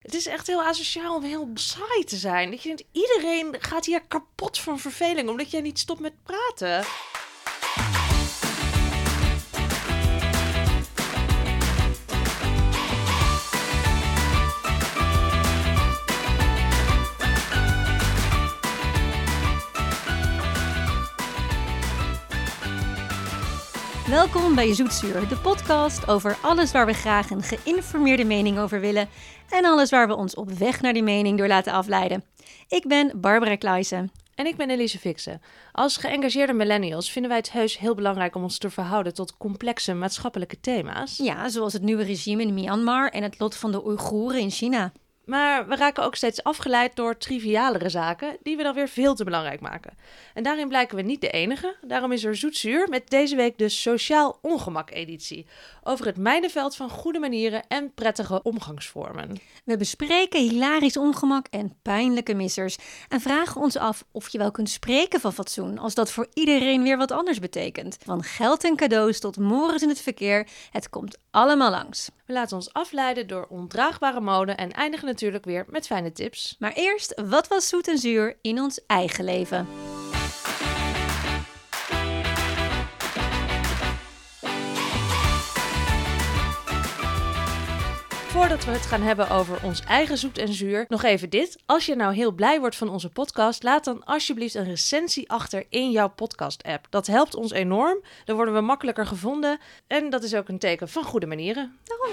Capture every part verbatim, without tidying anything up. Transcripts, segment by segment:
Het is echt heel asociaal om heel saai te zijn. Dat je denkt, iedereen gaat hier kapot van verveling omdat jij niet stopt met praten. Welkom bij Zoetzuur, de podcast over alles waar we graag een geïnformeerde mening over willen en alles waar we ons op weg naar die mening door laten afleiden. Ik ben Barbara Kleijsen. En ik ben Elise Fixen. Als geëngageerde millennials vinden wij het heus heel belangrijk om ons te verhouden tot complexe maatschappelijke thema's. Ja, zoals het nieuwe regime in Myanmar en het lot van de Oeigoeren in China. Maar we raken ook steeds afgeleid door trivialere zaken die we dan weer veel te belangrijk maken. En daarin blijken we niet de enige. Daarom is er Zoetzuur met deze week de Sociaal Ongemak-editie. Over het mijnenveld van goede manieren en prettige omgangsvormen. We bespreken hilarisch ongemak en pijnlijke missers. En vragen ons af of je wel kunt spreken van fatsoen als dat voor iedereen weer wat anders betekent. Van geld en cadeaus tot mores in het verkeer, het komt allemaal langs. We laten ons afleiden door ondraagbare mode en eindigen natuurlijk weer met fijne tips. Maar eerst, wat was zoet en zuur in ons eigen leven? Voordat we het gaan hebben over ons eigen zoet en zuur, nog even dit. Als je nou heel blij wordt van onze podcast, laat dan alsjeblieft een recensie achter in jouw podcast-app. Dat helpt ons enorm, dan worden we makkelijker gevonden en dat is ook een teken van goede manieren. Daarom.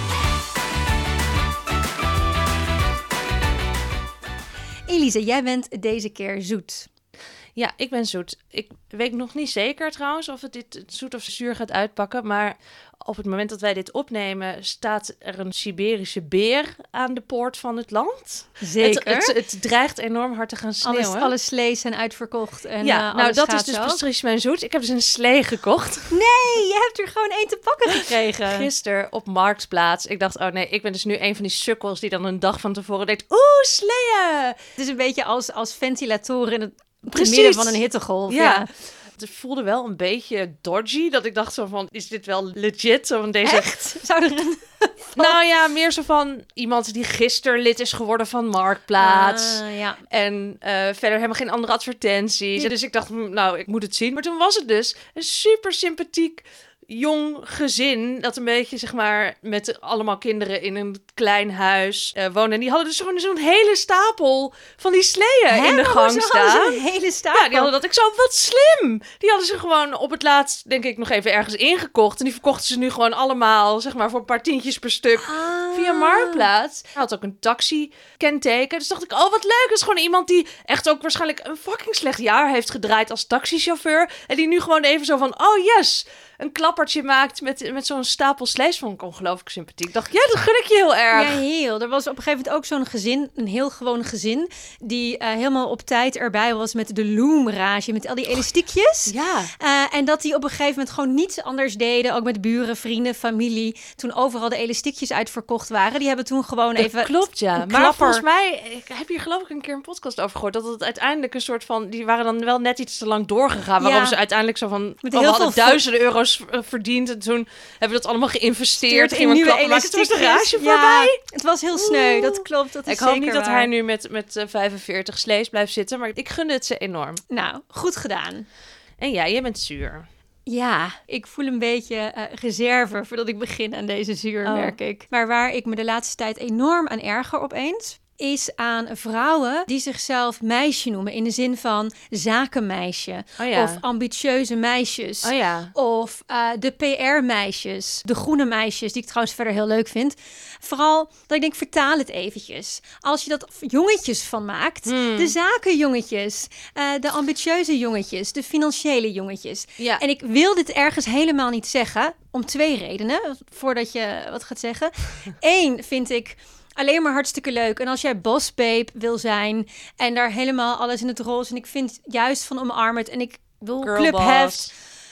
Elise, jij bent deze keer zoet. Ja, ik ben zoet. Ik weet nog niet zeker trouwens of het dit zoet of zuur gaat uitpakken, maar op het moment dat wij dit opnemen, staat er een Siberische beer aan de poort van het land. Zeker. Het, het, het dreigt enorm hard te gaan sneeuwen. Alles, alle slees zijn uitverkocht. En, ja, uh, nou dat gaat is dus zo. precies mijn zoet. Ik heb dus een slee gekocht. Nee, je hebt er gewoon één te pakken gekregen. Gisteren op Marktplaats. Ik dacht, oh nee, ik ben dus nu een van die sukkels die dan een dag van tevoren denkt, oeh, sleeën! Het is een beetje als, als ventilatoren in het Precies. midden van een hittegolf. Ja. ja. Het voelde wel een beetje dodgy, dat ik dacht zo van, is dit wel legit? Zo van deze... Echt? Zou er een... Nou ja, meer zo van iemand die gisteren lid is geworden van Marktplaats. Uh, ja. En uh, verder helemaal geen andere advertenties. Ja. Dus ik dacht, nou, ik moet het zien. Maar toen was het dus een super sympathiek jong gezin dat een beetje, zeg maar, met allemaal kinderen in een klein huis uh, wonen. En die hadden dus gewoon zo'n hele stapel van die sleeën Hè? in de gang Hoezo staan. hadden ze een hele stapel? Ja, die hadden dat. Ik zo, wat slim! Die hadden ze gewoon op het laatst, denk ik, nog even ergens ingekocht. En die verkochten ze nu gewoon allemaal, zeg maar, voor een paar tientjes per stuk. Ah. Via Marktplaats. Hij had ook een taxi-kenteken. Dus dacht ik, oh, wat leuk. Dat is gewoon iemand die echt ook waarschijnlijk een fucking slecht jaar heeft gedraaid als taxichauffeur. En die nu gewoon even zo van, oh yes, een klappertje maakt met, met zo'n stapel slees. Vond ik ongelooflijk sympathiek. Ik dacht, ja, dat gun ik je heel erg. Ja, heel. Er was op een gegeven moment ook zo'n gezin, een heel gewoon gezin, die uh, helemaal op tijd erbij was met de Loom-rage, met al die elastiekjes. Ja. Uh, en dat die op een gegeven moment gewoon niets anders deden, ook met buren, vrienden, familie. Toen overal de elastiekjes uitverkocht waren, die hebben toen gewoon Dat even... klopt, ja. Maar klapper. volgens mij, ik heb hier geloof ik een keer een podcast over gehoord, dat het uiteindelijk een soort van, die waren dan wel net iets te lang doorgegaan, waarom Ja. ze uiteindelijk zo van, Met oh, heel we hadden veel duizenden euro's verdiend en toen hebben we dat allemaal geïnvesteerd. in Gingen we nieuwe klappen maken. Toen was de elastiekjes. rage Ja, voorbij. het was heel sneu, dat klopt. Dat is Ik hoop zeker niet dat waar. hij nu met, met uh, vijfenveertig slees blijft zitten, maar ik gunde het ze enorm. Nou, goed gedaan. En ja, jij bent zuur. Ja, ik voel een beetje uh, reserve voordat ik begin aan deze zuur, Oh. merk ik. Maar waar ik me de laatste tijd enorm aan erger opeens, is aan vrouwen die zichzelf meisje noemen. In de zin van zakenmeisje. Oh ja. Of ambitieuze meisjes. Oh ja. Of uh, de P R-meisjes. De groene meisjes, die ik trouwens verder heel leuk vind. Vooral dat ik denk, vertaal het eventjes. Als je dat jongetjes van maakt. Hmm. De zakenjongetjes. Uh, de ambitieuze jongetjes. De financiële jongetjes. Ja. En ik wil dit ergens helemaal niet zeggen. Om twee redenen. Voordat je wat gaat zeggen. Eén vind ik alleen maar hartstikke leuk. En als jij boss babe wil zijn en daar helemaal alles in het roze. En ik vind juist van omarmen en ik wil Girl club boss. heft.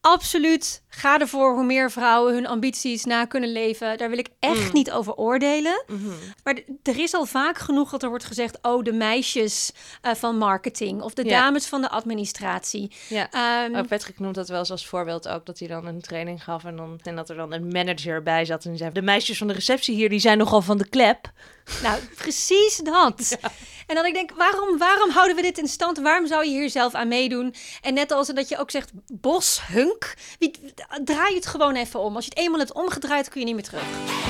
Absoluut, ga ervoor hoe meer vrouwen hun ambities na kunnen leven. Daar wil ik echt mm. niet over oordelen. Mm-hmm. Maar d- er is al vaak genoeg dat er wordt gezegd... oh, de meisjes uh, van marketing of de ja. dames van de administratie. Ja. Um, oh, Patrick noemt dat wel eens als voorbeeld ook... dat hij dan een training gaf en, dan, en dat er dan een manager bij zat... en die zei, de meisjes van de receptie hier, die zijn nogal van de klep. Nou, precies dat. Ja. En dan ik denk, waarom, waarom houden we dit in stand? Waarom zou je hier zelf aan meedoen? En net als dat je ook zegt, boshunk... Wie, draai het gewoon even om. Als je het eenmaal hebt omgedraaid, kun je niet meer terug.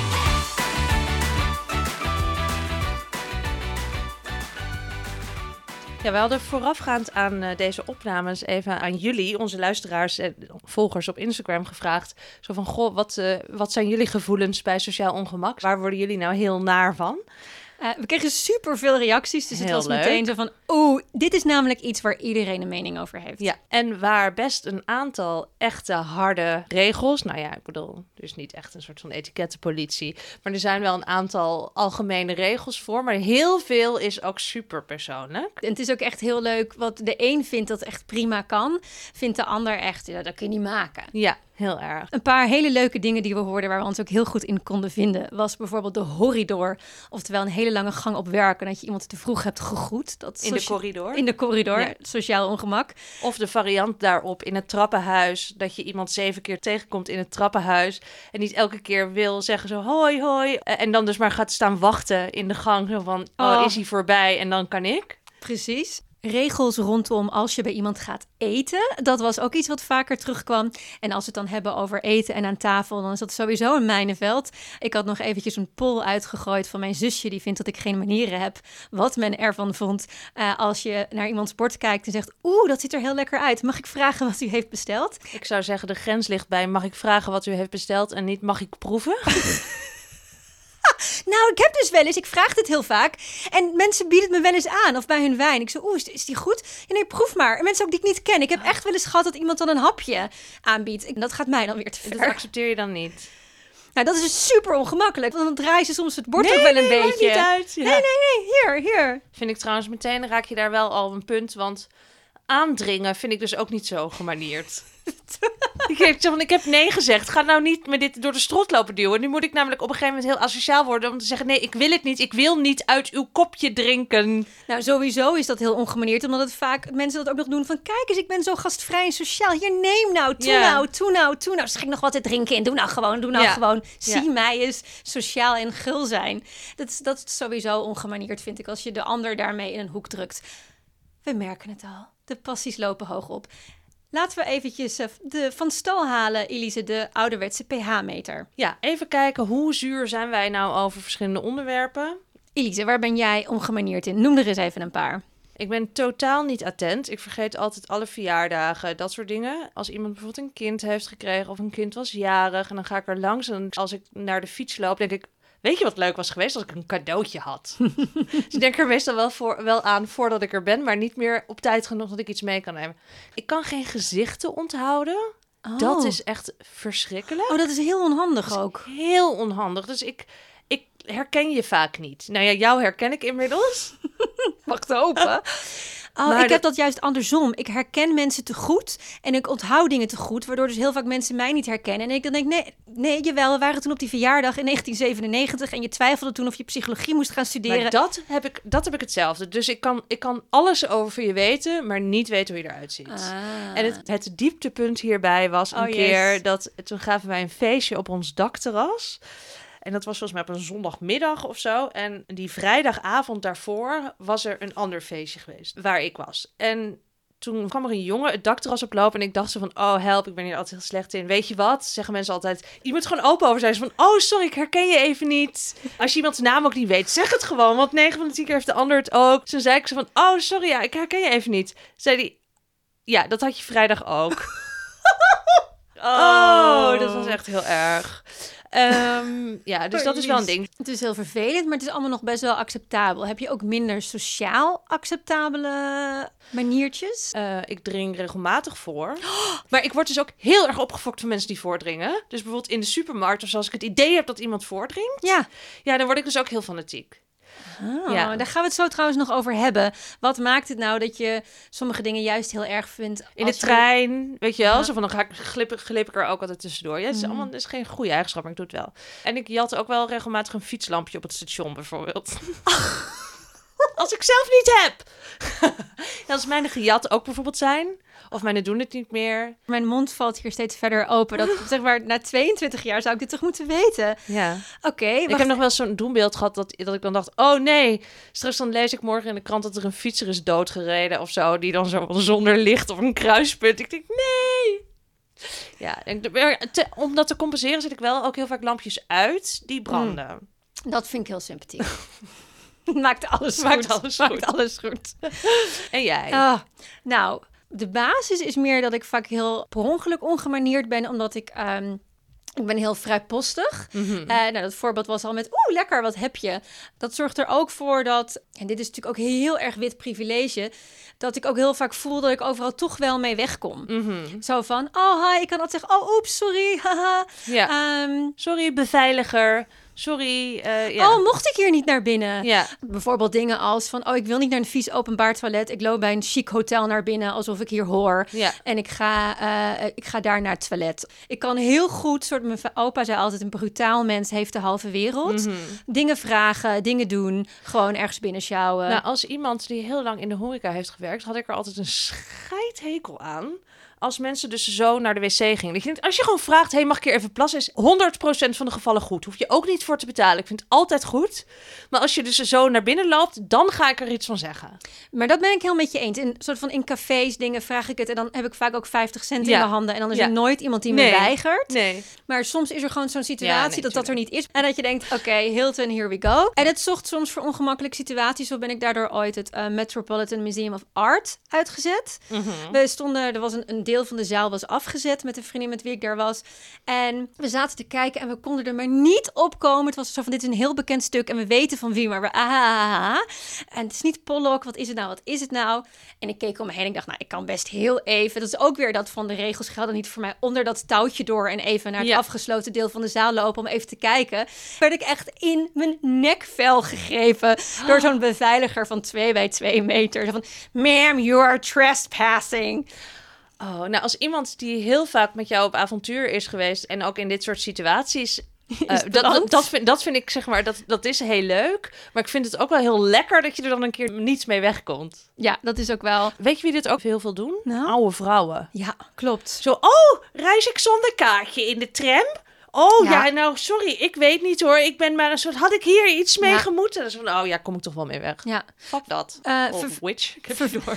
Ja, we hadden voorafgaand aan uh, deze opnames even aan jullie, onze luisteraars en volgers op Instagram gevraagd. Zo van, goh, wat, uh, wat zijn jullie gevoelens bij sociaal ongemak? Waar worden jullie nou heel naar van? Uh, we kregen superveel reacties, dus heel het was leuk. Meteen zo van... oeh, dit is namelijk iets waar iedereen een mening over heeft. Ja, en waar best een aantal echte harde regels... nou ja, ik bedoel, dus niet echt een soort van etikettenpolitie... maar er zijn wel een aantal algemene regels voor... maar heel veel is ook super persoonlijk. En het is ook echt heel leuk, wat de een vindt dat echt prima kan... vindt de ander echt, ja, dat kun je niet maken. Ja, heel erg. Een paar hele leuke dingen die we hoorden... waar we ons ook heel goed in konden vinden... was bijvoorbeeld de horridor. Oftewel een hele lange gang op werk... en dat je iemand te vroeg hebt gegroet. Dat in de corridor. In de corridor, ja. Sociaal ongemak. Of de variant daarop in het trappenhuis... dat je iemand zeven keer tegenkomt in het trappenhuis... en niet elke keer wil zeggen zo hoi, hoi... en dan dus maar gaat staan wachten in de gang... zo van, oh, oh is hij voorbij en dan kan ik. Precies. Regels rondom als je bij iemand gaat eten. Dat was ook iets wat vaker terugkwam. En als we het dan hebben over eten en aan tafel... dan is dat sowieso een mijnenveld. Ik had nog eventjes een poll uitgegooid van mijn zusje... die vindt dat ik geen manieren heb. Wat men ervan vond uh, als je naar iemands bord kijkt en zegt... oeh, dat ziet er heel lekker uit. Mag ik vragen wat u heeft besteld? Ik zou zeggen, de grens ligt bij... mag ik vragen wat u heeft besteld en niet mag ik proeven? Nou, ik heb dus wel eens, ik vraag dit heel vaak... en mensen bieden het me wel eens aan, of bij hun wijn. Ik zeg, oeh, is, is die goed? Ja, nee, proef maar. En mensen ook die ik niet ken. Ik heb echt wel eens gehad dat iemand dan een hapje aanbiedt. En dat gaat mij dan weer te ver. Dat accepteer je dan niet? Nou, dat is dus super ongemakkelijk. Want dan draaien ze soms het bord nee, ook wel een nee, beetje. Niet uit. Ja. Nee, nee, nee, hier, hier. Vind ik trouwens meteen, raak je daar wel al een punt, want... aandringen vind ik dus ook niet zo gemanierd. ik, heb, van, ik heb nee gezegd. Ga nou niet met dit door de strot lopen duwen. Nu moet ik namelijk op een gegeven moment heel asociaal worden... om te zeggen, nee, ik wil het niet. Ik wil niet uit uw kopje drinken. Nou, sowieso is dat heel ongemanierd... omdat het vaak mensen dat ook nog doen van... kijk eens, ik ben zo gastvrij en sociaal. Hier, neem nou, toe ja. nou, toe nou, toe nou. Schenk nog wat te drinken in. Doe nou gewoon, doe nou ja. gewoon. Zie ja. mij eens sociaal en gul zijn. Dat is, dat is sowieso ongemanierd, vind ik... als je de ander daarmee in een hoek drukt. We merken het al. De passies lopen hoog op. Laten we eventjes uh, de, van stal halen, Elise, de ouderwetse pH-meter. Ja, even kijken hoe zuur zijn wij nou over verschillende onderwerpen. Elise, waar ben jij ongemanierd in? Noem er eens even een paar. Ik ben totaal niet attent. Ik vergeet altijd alle verjaardagen, dat soort dingen. Als iemand bijvoorbeeld een kind heeft gekregen of een kind was jarig... en dan ga ik er langs en als ik naar de fiets loop, denk ik... weet je wat leuk was geweest als ik een cadeautje had? Dus ik denk er meestal wel, voor, wel aan voordat ik er ben... maar niet meer op tijd genoeg dat ik iets mee kan nemen. Ik kan geen gezichten onthouden. Oh. Dat is echt verschrikkelijk. Oh, dat is heel onhandig dat ook. Heel onhandig. Dus ik, ik herken je vaak niet. Nou ja, jou herken ik inmiddels. Wacht open. Oh, maar ik dat... heb dat juist andersom. Ik herken mensen te goed en ik onthoud dingen te goed... waardoor dus heel vaak mensen mij niet herkennen. En ik dan denk, nee, nee, jawel, we waren toen op die verjaardag in negentien zevenennegentig... en je twijfelde toen of je psychologie moest gaan studeren. Maar dat heb ik, dat heb ik hetzelfde. Dus ik kan, ik kan alles over je weten, maar niet weten hoe je eruit ziet. Ah. En het, het dieptepunt hierbij was een oh, keer... Yes. dat toen gaven wij een feestje op ons dakterras... En dat was volgens mij op een zondagmiddag of zo. En die vrijdagavond daarvoor was er een ander feestje geweest waar ik was. En toen kwam er een jongen het dakterras oplopen en ik dacht zo van... oh, help, ik ben hier altijd heel slecht in. Weet je wat? Zeggen mensen altijd. Je moet gewoon open over zijn. Van, oh, sorry, ik herken je even niet. Als je iemands naam ook niet weet, zeg het gewoon. Want negen van de tien keer heeft de ander het ook. Dus toen zei ik zo van, oh, sorry, ja, ik herken je even niet. Zei hij, ja, dat had je vrijdag ook. oh, dat was echt heel erg. Um, ja, dus dat is wel een ding. Het is heel vervelend, maar het is allemaal nog best wel acceptabel. Heb je ook minder sociaal acceptabele maniertjes? Uh, ik dring regelmatig voor. Oh, maar ik word dus ook heel erg opgefokt van mensen die voordringen. Dus bijvoorbeeld in de supermarkt of als ik het idee heb dat iemand voordringt. Ja. Ja, dan word ik dus ook heel fanatiek. Oh, Ja. Daar gaan we het zo trouwens nog over hebben. Wat maakt het nou dat je sommige dingen juist heel erg vindt? In de als je- trein, weet je wel. Ja. Zo van, dan ga ik, glip, glip ik er ook altijd tussendoor. Ja, het is, Mhm. allemaal, het is geen goede eigenschap, maar ik doe het wel. En ik jat ook wel regelmatig een fietslampje op het station, bijvoorbeeld. Als ik zelf niet heb. Ja, als mijne gejat ook bijvoorbeeld zijn. Of mijne doen het niet meer. Mijn mond valt hier steeds verder open. Dat, zeg maar, na tweeëntwintig jaar zou ik dit toch moeten weten? Ja. Oké, Ik wacht. heb nog wel zo'n doembeeld gehad dat, dat ik dan dacht... oh nee, straks dan lees ik morgen in de krant dat er een fietser is doodgereden of zo... die dan zo zonder licht op een kruispunt... Ik denk, nee! Ja, en de- te- om dat te compenseren zet ik wel ook heel vaak lampjes uit die branden. Dat vind ik heel sympathiek. Maakt alles goed. Maakt alles goed. Maakt alles goed. En jij? Ah, nou, de basis is meer dat ik vaak heel per ongeluk ongemanierd ben, omdat ik... ehm, ik ben heel vrijpostig. Mhm. Eh, nou, dat voorbeeld was al met, oeh, lekker, wat heb je? Dat zorgt er ook voor dat, en dit is natuurlijk ook heel erg wit privilege, dat ik ook heel vaak voel dat ik overal toch wel mee wegkom. Mhm. Zo van, oh, hi, ik kan altijd zeggen, oh, oeps, sorry, haha. Ja. Ehm, Sorry, beveiliger. Sorry, eh, ja. Oh, mocht ik hier niet naar binnen? Ja. Bijvoorbeeld dingen als van, oh, ik wil niet naar een vies openbaar toilet. Ik loop bij een chic hotel naar binnen, alsof ik hier hoor. Ja. En ik ga, eh, ik ga daar naar het toilet. Ik kan heel goed, soort mijn opa zei altijd, een brutaal mens heeft de halve wereld. Mhm. Dingen vragen, dingen doen, gewoon ergens binnen sjouwen. Nou, als iemand die heel lang in de horeca heeft gewerkt, had ik er altijd een scheidhekel aan. Als mensen dus zo naar de wc gingen. Ik denk, als je gewoon vraagt, hey, mag ik hier even plassen? Is honderd procent van de gevallen goed. Hoef je ook niet voor te betalen. Ik vind het altijd goed. Maar als je dus zo naar binnen loopt, dan ga ik er iets van zeggen. Maar dat ben ik heel met je eens. In soort van in cafés dingen vraag ik het en dan heb ik vaak ook vijftig cent in Ja. mijn handen en dan is Ja. er nooit iemand die Nee. me weigert. Nee. Maar soms is er gewoon zo'n situatie Ja, nee, dat dat er niet is. En dat je denkt, oké, Hilton, here we go. En het zocht soms voor ongemakkelijke situaties. Zo ben ik daardoor ooit het uh, Metropolitan Museum of Art uitgezet. Mhm. We stonden, er was een, een deel van de zaal was afgezet met een vriendin met wie ik daar was. En we zaten te kijken en we konden er maar niet opkomen. Het was zo van, dit is een heel bekend stuk en we weten van wie, maar we ah, ah, ah, ah. En het is niet Pollock, wat is het nou, wat is het nou? En ik keek om me heen en ik dacht, nou, ik kan best heel even. Dat is ook weer dat van de regels gelden niet voor mij. Onder dat touwtje door en even naar het Ja. afgesloten deel van de zaal lopen om even te kijken. Werd ik echt in mijn nekvel gegrepen door zo'n beveiliger van twee bij twee meter. Zo van, ma'am, you are trespassing. Oh, nou, als iemand die heel vaak met jou op avontuur is geweest en ook in dit soort situaties. Uh, dat, beland. dat, dat, vind, dat vind ik, zeg maar, dat, dat is heel leuk. Maar ik vind het ook wel heel lekker dat je er dan een keer niets mee wegkomt. Ja, dat is ook wel... Weet je wie dit ook heel veel doen? Nou? Oude vrouwen. Ja, klopt. Zo, oh, reis ik zonder kaartje in de tram? Oh ja. Ja. nou sorry, ik weet niet hoor. Ik ben maar een soort, had ik hier iets mee Ja. gemoeten? Dan is van, oh ja, kom ik toch wel mee weg. Ja. Fuck dat. Eh, of ver- which, ik heb het door.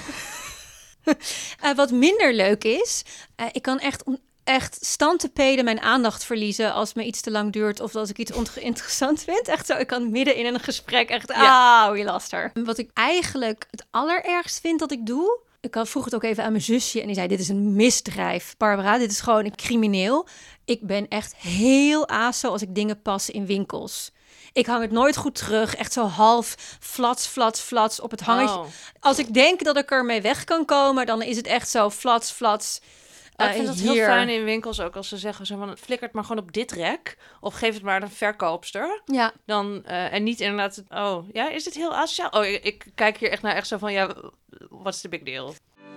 Uh, wat minder leuk is, uh, ik kan echt, on- echt stand te peden mijn aandacht verliezen als me iets te lang duurt of als ik iets oninteressant vind. Echt zo, ik kan midden in een gesprek echt, Ja. auw, je laster. Wat ik eigenlijk het allerergst vind dat ik doe, ik had- vroeg het ook even aan mijn zusje en die zei, dit is een misdrijf. Barbara, dit is gewoon een crimineel. Ik ben echt heel aso als ik dingen pas in winkels. Ik hang het nooit goed terug. Echt zo half flats, flats, flats op het hangetje. Oh. Als ik denk dat ik ermee weg kan komen, dan is het echt zo flats, flats. Maar uh, ik vind het hier. heel fijn in winkels ook als ze zeggen, zo van, flikker het maar gewoon op dit rek. Of geef het maar aan een verkoopster. Ja, Dan, uh, en niet inderdaad, oh ja, is dit heel asociaal? Oh, ik, ik kijk hier echt naar echt zo van, ja, what's the big deal?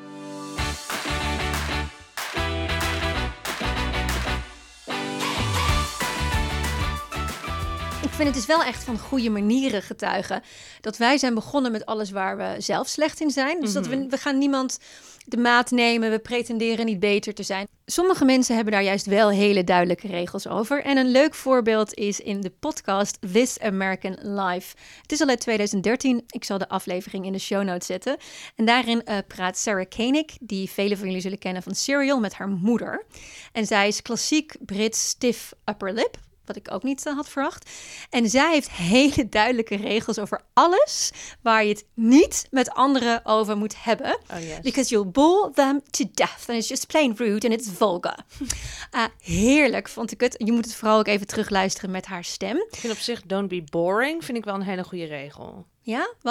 ik vind het dus wel echt van goede manieren getuigen. Dat wij zijn begonnen met alles waar we zelf slecht in zijn. Dus dat we, we gaan niemand de maat nemen. We pretenderen niet beter te zijn. Sommige mensen hebben daar juist wel hele duidelijke regels over. En een leuk voorbeeld is in de podcast This American Life. Het is al uit twintig dertien. Ik zal de aflevering in de show notes zetten. En daarin uh, praat Sarah Koenig, die velen van jullie zullen kennen van Serial, met haar moeder. En zij is klassiek Brits stiff upper lip. Wat ik ook niet uh, had verwacht. En zij heeft hele duidelijke regels over alles waar je het niet met anderen over moet hebben. Oh, yes. Because you'll bore them to death. And it's just plain rude and it's vulgar. Uh, heerlijk vond ik het. Je moet het vooral ook even terugluisteren met haar stem. Ik vind op zich don't be boring, vind ik wel een hele goede regel. Ja, want?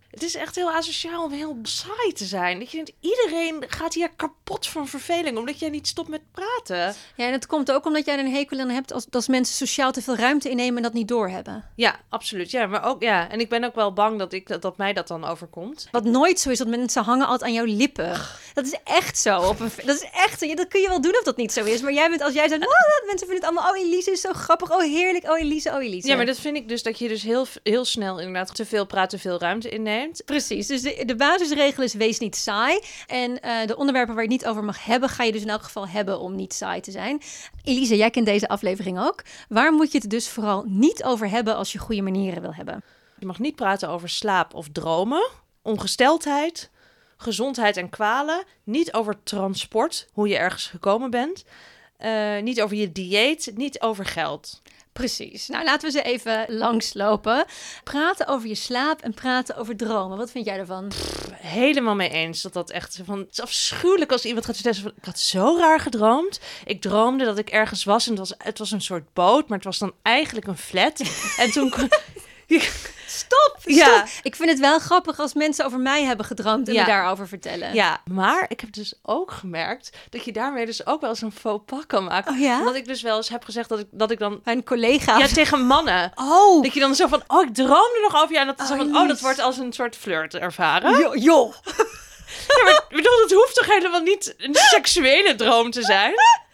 Het is echt heel asociaal om heel saai te zijn. Dat je denkt, iedereen gaat hier kapot van verveling, omdat jij niet stopt met praten. Ja, en het komt ook omdat jij er een hekel aan hebt als, als mensen sociaal te veel ruimte innemen en dat niet doorhebben. Ja, absoluut. Ja, maar ook, ja. En ik ben ook wel bang dat, ik, dat, dat mij dat dan overkomt. Wat nooit zo is, dat mensen hangen altijd aan jouw lippen. Dat is echt zo. Op een, dat is echt zo. Ja, dat kun je wel doen of dat niet zo is. Maar jij bent, als jij zegt, oh, mensen vinden het allemaal, oh, Elise is zo grappig, oh, heerlijk, oh, Elise, oh, Elise. Ja, maar dat vind ik dus dat je dus heel, heel snel inderdaad te veel praat, te veel ruimte inneemt. Precies. Dus de, de basisregel is, wees niet saai. En uh, de onderwerpen waar je het niet over mag hebben, ga je dus in elk geval hebben om niet saai te zijn. Elise, jij kent deze aflevering ook. Waar moet je het dus vooral niet over hebben als je goede manieren wil hebben? Je mag niet praten over slaap of dromen, ongesteldheid, gezondheid en kwalen. Niet over transport, hoe je ergens gekomen bent. Uh, niet over je dieet, niet over geld. Precies. Nou, laten we ze even langslopen. Praten over je slaap en praten over dromen. Wat vind jij ervan? Pff, helemaal mee eens. Dat dat echt van, het is afschuwelijk als iemand gaat vertellen van, ik had zo raar gedroomd. Ik droomde dat ik ergens was en het was, het was een soort boot, maar het was dan eigenlijk een flat. En toen... Stop, stop. Ja. Ik vind het wel grappig als mensen over mij hebben gedroomd en ja. me daarover vertellen. Ja, maar ik heb dus ook gemerkt dat je daarmee dus ook wel eens een faux pas kan maken. Oh ja? Omdat ik dus wel eens heb gezegd dat ik, dat ik dan... Mijn collega. Ja, tegen mannen. Oh. Dat je dan zo van, oh, ik droomde nog over jou. En dat is Oh, zo van, lief. oh, dat wordt als een soort flirt ervaren. Jo, joh. Ja, maar ik bedoel, het hoeft toch helemaal niet een seksuele droom te zijn?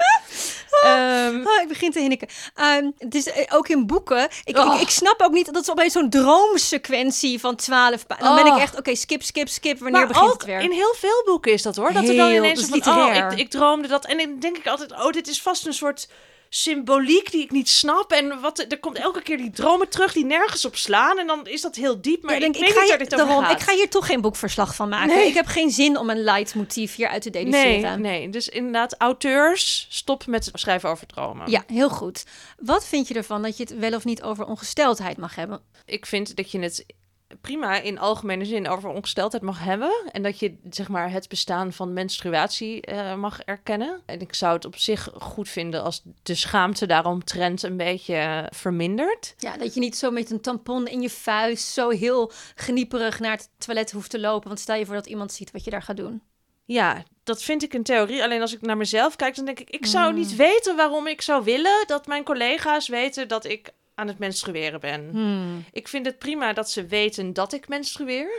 Um, oh, ik begin te hinniken. Um, het is uh, ook in boeken. Ik, Oh. ik, ik snap ook niet dat is opeens zo'n droomsequentie van twaalf pa- Dan ben Oh. ik echt, oké, okay, skip, skip, skip. Wanneer maar begint ook het weer? in heel veel boeken is dat hoor. Dat er dan Heel, ineens dat zo is van, oh, literair. ik, ik droomde dat. En dan denk ik altijd, oh, dit is vast een soort symboliek die ik niet snap. En wat, er komt elke keer die dromen terug die nergens op slaan. En dan is dat heel diep. Maar Ja, denk, ik ik, weet ga niet hier, waar dit over daarom, gaat. ik ga hier toch geen boekverslag van maken. Nee. Ik heb geen zin om een leidmotief hieruit te Nee, deduceren. nee, dus inderdaad, auteurs, stop met schrijven over dromen. Ja, heel goed. Wat vind je ervan dat je het wel of niet over ongesteldheid mag hebben? Ik vind dat je het prima in algemene zin over ongesteldheid mag hebben. En dat je zeg maar het bestaan van menstruatie uh, mag erkennen. En ik zou het op zich goed vinden als de schaamte daaromtrent een beetje uh, vermindert. Ja, dat je niet zo met een tampon in je vuist zo heel genieperig naar het toilet hoeft te lopen. Want stel je voor dat iemand ziet wat je daar gaat doen. Ja, dat vind ik in theorie. Alleen als ik naar mezelf kijk, dan denk ik, ik zou niet weten waarom ik zou willen dat mijn collega's weten dat ik aan het menstrueren ben. Hmm. Ik vind het prima dat ze weten dat ik menstrueer.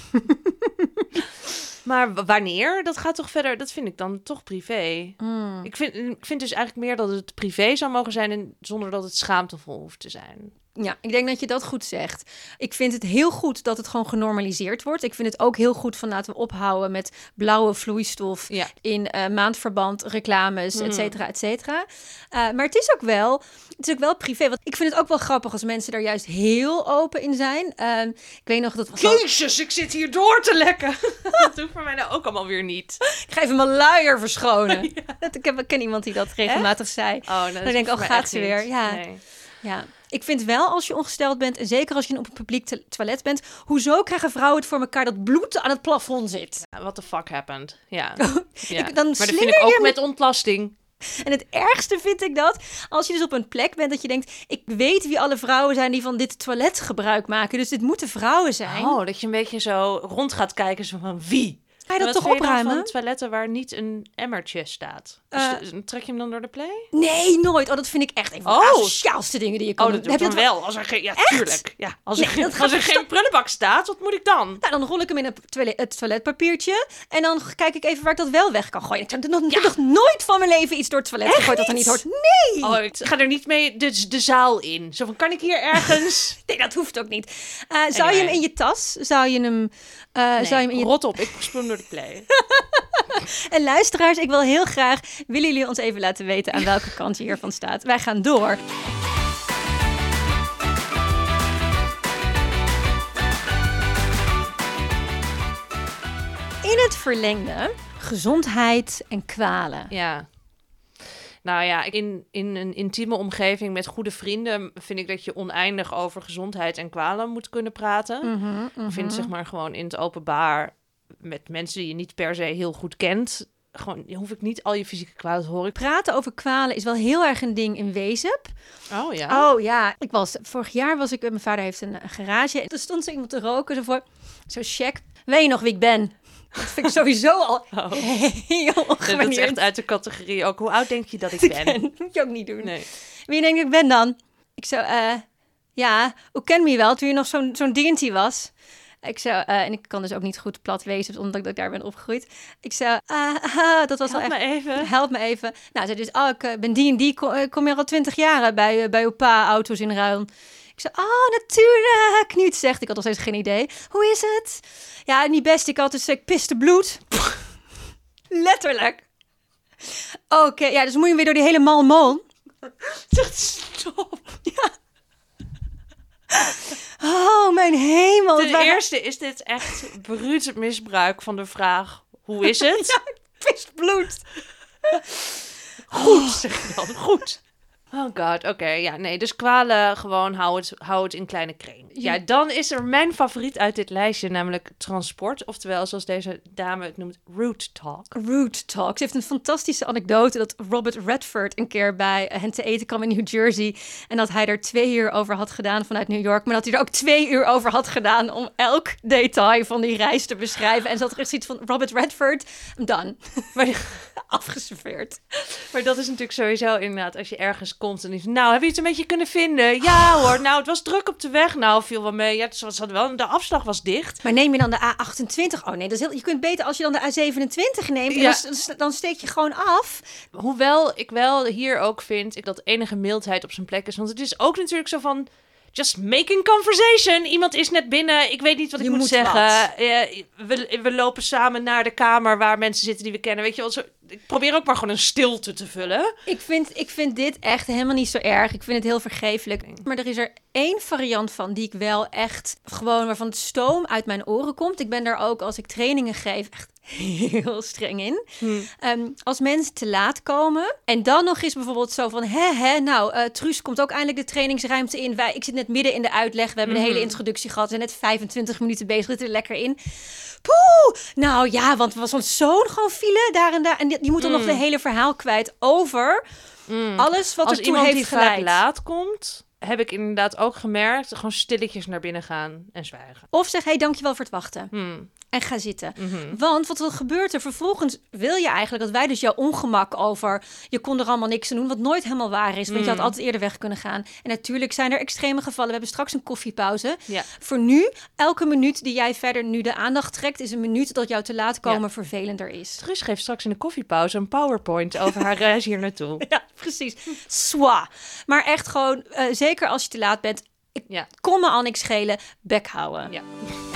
Maar w- wanneer? Dat gaat toch verder, dat vind ik dan toch privé. Hmm. Ik vind, ik vind dus eigenlijk meer dat het privé zou mogen zijn en zonder dat het schaamtevol hoeft te zijn. Ja, ik denk dat je dat goed zegt. Ik vind het heel goed dat het gewoon genormaliseerd wordt. Ik vind het ook heel goed van laten we ophouden met blauwe vloeistof Ja. in uh, maandverband, reclames, Mm. et cetera, et cetera. Uh, maar het is ook wel, het is ook wel privé. Want ik vind het ook wel grappig als mensen daar juist heel open in zijn. Uh, ik weet nog dat... Jezus, ik zit hier door te lekken. Dat hoeft voor mij nou ook allemaal weer niet. Ik ga even mijn luier verschonen. Ja. Dat, ik, heb, ik ken iemand die dat regelmatig Echt? zei. Oh, nou, Dan denk ik, oh, gaat ze weer. Ja. Nee. Ja, ik vind wel als je ongesteld bent en zeker als je op een publiek te- toilet bent, hoezo krijgen vrouwen het voor elkaar dat bloed aan het plafond zit? Ja, what the fuck happened? Ja. ja. Ik- dan maar dat slinger vind ik ook je met ontlasting. En het ergste vind ik dat als je dus op een plek bent dat je denkt, ik weet wie alle vrouwen zijn die van dit toilet gebruik maken, dus dit moeten vrouwen zijn. Oh, dat je een beetje zo rond gaat kijken, zo van wie? Ga je dat Wat toch vind je dan opruimen? van toiletten waar niet een emmertje staat? Dus Uh, de- trek je hem dan door de play? Nee, nooit. Oh, dat vind ik echt een van de Oh. asociaalste dingen die je kan Oh, doen. dat doe Heb ik je dan dat wel. Als er geen, ja, Echt? tuurlijk. Ja, als er, Nee, geen, dat gaat als er toch geen prullenbak staat, wat moet ik dan? Nou, dan rol ik hem in het, toilet, het toiletpapiertje. En dan kijk ik even waar ik dat wel weg kan gooien. Ik heb nog, Ja. nog nooit van mijn leven iets door het toilet Echt gegooid dat er niet? niet hoort. Nee! Oh, ik ga er niet mee de, de zaal in. Zo van, kan ik hier ergens... Nee, dat hoeft ook niet. Uh, zou je hem Anyway. in je tas? Zou je hem... Uh, Nee, zou je hem in je... rot op, ik sprong door de play. En luisteraars, ik wil heel graag... Willen jullie ons even laten weten aan welke kant je hiervan staat? Wij gaan door. In het verlengde, gezondheid en kwalen. Ja. Nou ja, in, in een intieme omgeving met goede vrienden vind ik dat je oneindig over gezondheid en kwalen moet kunnen praten. Mm-hmm, Ik vind zeg maar gewoon in het openbaar met mensen die je niet per se heel goed kent, gewoon, hoef ik niet al je fysieke kwalen te horen. Praten over kwalen is wel heel erg een ding in Wezep. Oh ja? Oh ja, ik was, vorig jaar was ik, mijn vader heeft een, een garage. En er stond zo iemand te roken, zo voor, zo check. Weet je nog wie ik ben? Dat vind ik sowieso al Oh. heel Dat ongewenneerd. is echt uit de categorie ook. Hoe oud denk je dat ik ben? Dat moet je ook niet doen. Nee. Wie denk je ik ben dan? Ik zo, eh, ja, hoe ken me je wel toen je nog zo'n zo'n D en T was? Ik zo, uh, en ik kan dus ook niet goed plat wezen, omdat ik daar ben opgegroeid. Ik zo, ah, ah, dat was Help wel echt... me even. Help me even. Nou, ze dus, oh, ik uh, ben die en die, kom, uh, kom je al twintig jaar bij, uh, bij uw pa auto's in ruil. Ik zei, oh, natuurlijk. Niet zegt, ik had nog steeds geen idee. Hoe is het? Ja, niet best. Ik had dus, ik piste bloed. Letterlijk. Oké, okay, ja, dus moet je weer door die hele malmoon. Stop. Ja. Oh, mijn hemel. Ten waren... eerste is dit echt bruut misbruik van de vraag, hoe is het? Ja, ik pist bloed. Goed, zeg je dan. Goed. Oh god, oké. Okay, ja, nee. Dus kwalen, gewoon hou het, hou het in kleine kring. Ja. ja, dan is er mijn favoriet uit dit lijstje, namelijk transport. Oftewel, zoals deze dame het noemt, route talk. Route talk. Ze heeft een fantastische anekdote dat Robert Redford een keer bij hen te eten kwam in New Jersey. En dat hij er twee uur over had gedaan vanuit New York. Maar dat hij er ook twee uur over had gedaan om elk detail van die reis te beschrijven. En ze had er echt zoiets van, Robert Redford, I'm done. Maar afgeserveerd. Maar dat is natuurlijk sowieso inderdaad, als je ergens komt en is, nou, heb je het een beetje kunnen vinden? Ja hoor, nou, het was druk op de weg. Nou, viel wel mee. Ja, het was wel, de afslag was dicht. Maar neem je dan de A achtentwintig? Oh nee, dat is heel, je kunt beter als je dan de A zevenentwintig neemt. Ja. En dan, dan steek je gewoon af. Hoewel ik wel hier ook vind ik dat enige mildheid op zijn plek is. Want het is ook natuurlijk zo van, just making conversation. Iemand is net binnen. Ik weet niet wat ik je moet, moet zeggen. Uh, we, we lopen samen naar de kamer waar mensen zitten die we kennen. Weet je wel, zo, ik probeer ook maar gewoon een stilte te vullen. Ik vind, ik vind dit echt helemaal niet zo erg. Ik vind het heel vergeeflijk. Maar er is er één variant van die ik wel echt gewoon waarvan het stoom uit mijn oren komt. Ik ben daar ook als ik trainingen geef echt heel streng in. Hmm. Um, als mensen te laat komen en dan nog eens bijvoorbeeld zo van, hè, hè, nou, uh, Truus komt ook eindelijk de trainingsruimte in. Wij, ik zit net midden in de uitleg. We hebben mm-hmm. de hele introductie gehad. We zijn net vijfentwintig minuten bezig. We zitten er lekker in. Poeh! Nou ja, want er was zo'n gewoon file daar en daar. En die, die moet dan mm. nog de hele verhaal kwijt over mm. alles wat als er toe heeft die geleid. Vaak laat komt, heb ik inderdaad ook gemerkt, gewoon stilletjes naar binnen gaan en zwijgen. Of zeg, hé, hey, dankjewel voor het wachten. Mm. En ga zitten. Mm-hmm. Want wat er gebeurt er vervolgens, wil je eigenlijk dat wij dus jouw ongemak over, je kon er allemaal niks aan doen, wat nooit helemaal waar is. Want mm. je had altijd eerder weg kunnen gaan. En natuurlijk zijn er extreme gevallen. We hebben straks een koffiepauze. Ja. Voor nu, elke minuut die jij verder nu de aandacht trekt, is een minuut dat jou te laat komen ja. vervelender is. Truus geeft straks in de koffiepauze een PowerPoint over haar reis hier naartoe. Ja, precies. Swa. Maar echt gewoon, uh, zeker als je te laat bent, ik ja. kon me al niks schelen, bek houden. Ja.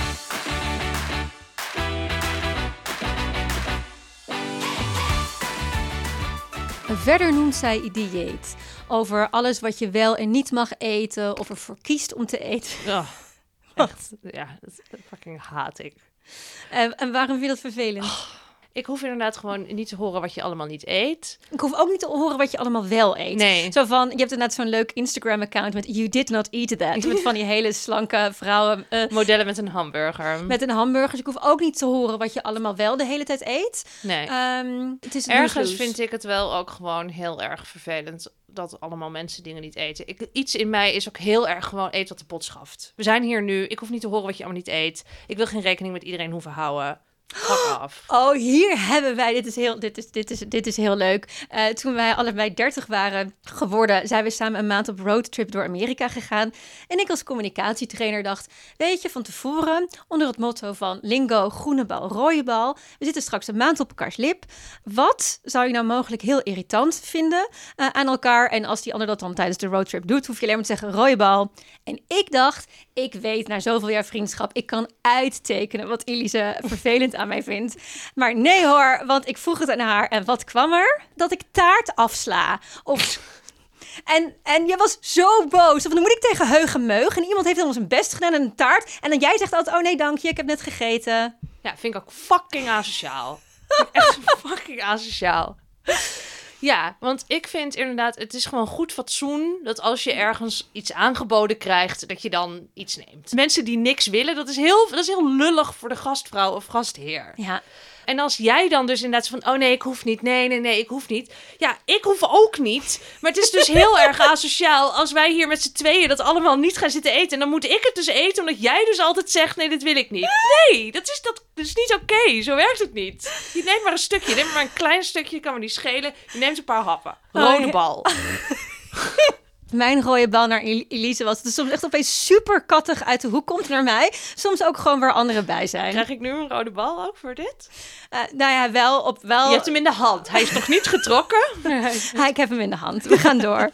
Verder noemt zij dieet. Over alles wat je wel en niet mag eten. Of ervoor kiest om te eten. Oh, echt, ja, dat fucking haat ik. En, en waarom vind je dat vervelend? Oh, ik hoef inderdaad gewoon niet te horen wat je allemaal niet eet. Ik hoef ook niet te horen wat je allemaal wel eet. Nee. Zo van, je hebt inderdaad zo'n leuk Instagram-account met You did not eat that. Met van die hele slanke vrouwen. Uh, Modellen met een hamburger. Met een hamburger. Dus ik hoef ook niet te horen wat je allemaal wel de hele tijd eet. Nee. Um, het is Ergens loose. Vind ik het wel ook gewoon heel erg vervelend dat allemaal mensen dingen niet eten. Ik, iets in mij is ook heel erg gewoon eet wat de pot schaft. We zijn hier nu. Ik hoef niet te horen wat je allemaal niet eet. Ik wil geen rekening met iedereen hoeven houden. Fuck af. Oh, hier hebben wij, dit is heel, dit is, dit is, dit is heel leuk. Uh, toen wij allebei dertig waren geworden, zijn we samen een maand op roadtrip door Amerika gegaan. En ik als communicatietrainer dacht, weet je, van tevoren, onder het motto van lingo, groene bal, rode bal. We zitten straks een maand op elkaars lip. Wat zou je nou mogelijk heel irritant vinden uh, aan elkaar? En als die ander dat dan tijdens de roadtrip doet, hoef je alleen maar te zeggen rode bal. En ik dacht, ik weet na zoveel jaar vriendschap, ik kan uittekenen wat Elise vervelend aan mij vindt. Maar nee hoor, want ik vroeg het aan haar en wat kwam er? Dat ik taart afsla. Of... En, en je was zo boos. Of dan moet ik tegen Heugen Meug. En iemand heeft helemaal zijn best gedaan aan een taart. En dan jij zegt altijd, oh nee dank je, ik heb net gegeten. Ja, vind ik ook fucking asociaal. Echt fucking asociaal. Ja, want ik vind inderdaad, het is gewoon goed fatsoen dat als je ergens iets aangeboden krijgt, dat je dan iets neemt. Mensen die niks willen, dat is heel, dat is heel lullig voor de gastvrouw of gastheer. Ja. En als jij dan dus inderdaad van, oh nee, ik hoef niet. Nee, nee, nee, ik hoef niet. Ja, ik hoef ook niet. Maar het is dus heel erg asociaal als wij hier met z'n tweeën dat allemaal niet gaan zitten eten. En dan moet ik het dus eten, omdat jij dus altijd zegt, nee, dit wil ik niet. Nee, dat is, dat, dat is niet oké. Okay. Zo werkt het niet. Je neemt maar een stukje. Neem maar een klein stukje, kan me niet schelen. Je neemt een paar happen. Rode oh, ja. bal. Mijn rode bal naar Elise was dus soms echt opeens super kattig uit de hoek komt naar mij. Soms ook gewoon waar anderen bij zijn. Krijg ik nu een rode bal ook voor dit? Uh, nou ja, wel op wel. Je hebt hem in de hand. Hij is nog niet getrokken. Ha, ik heb hem in de hand. We gaan door.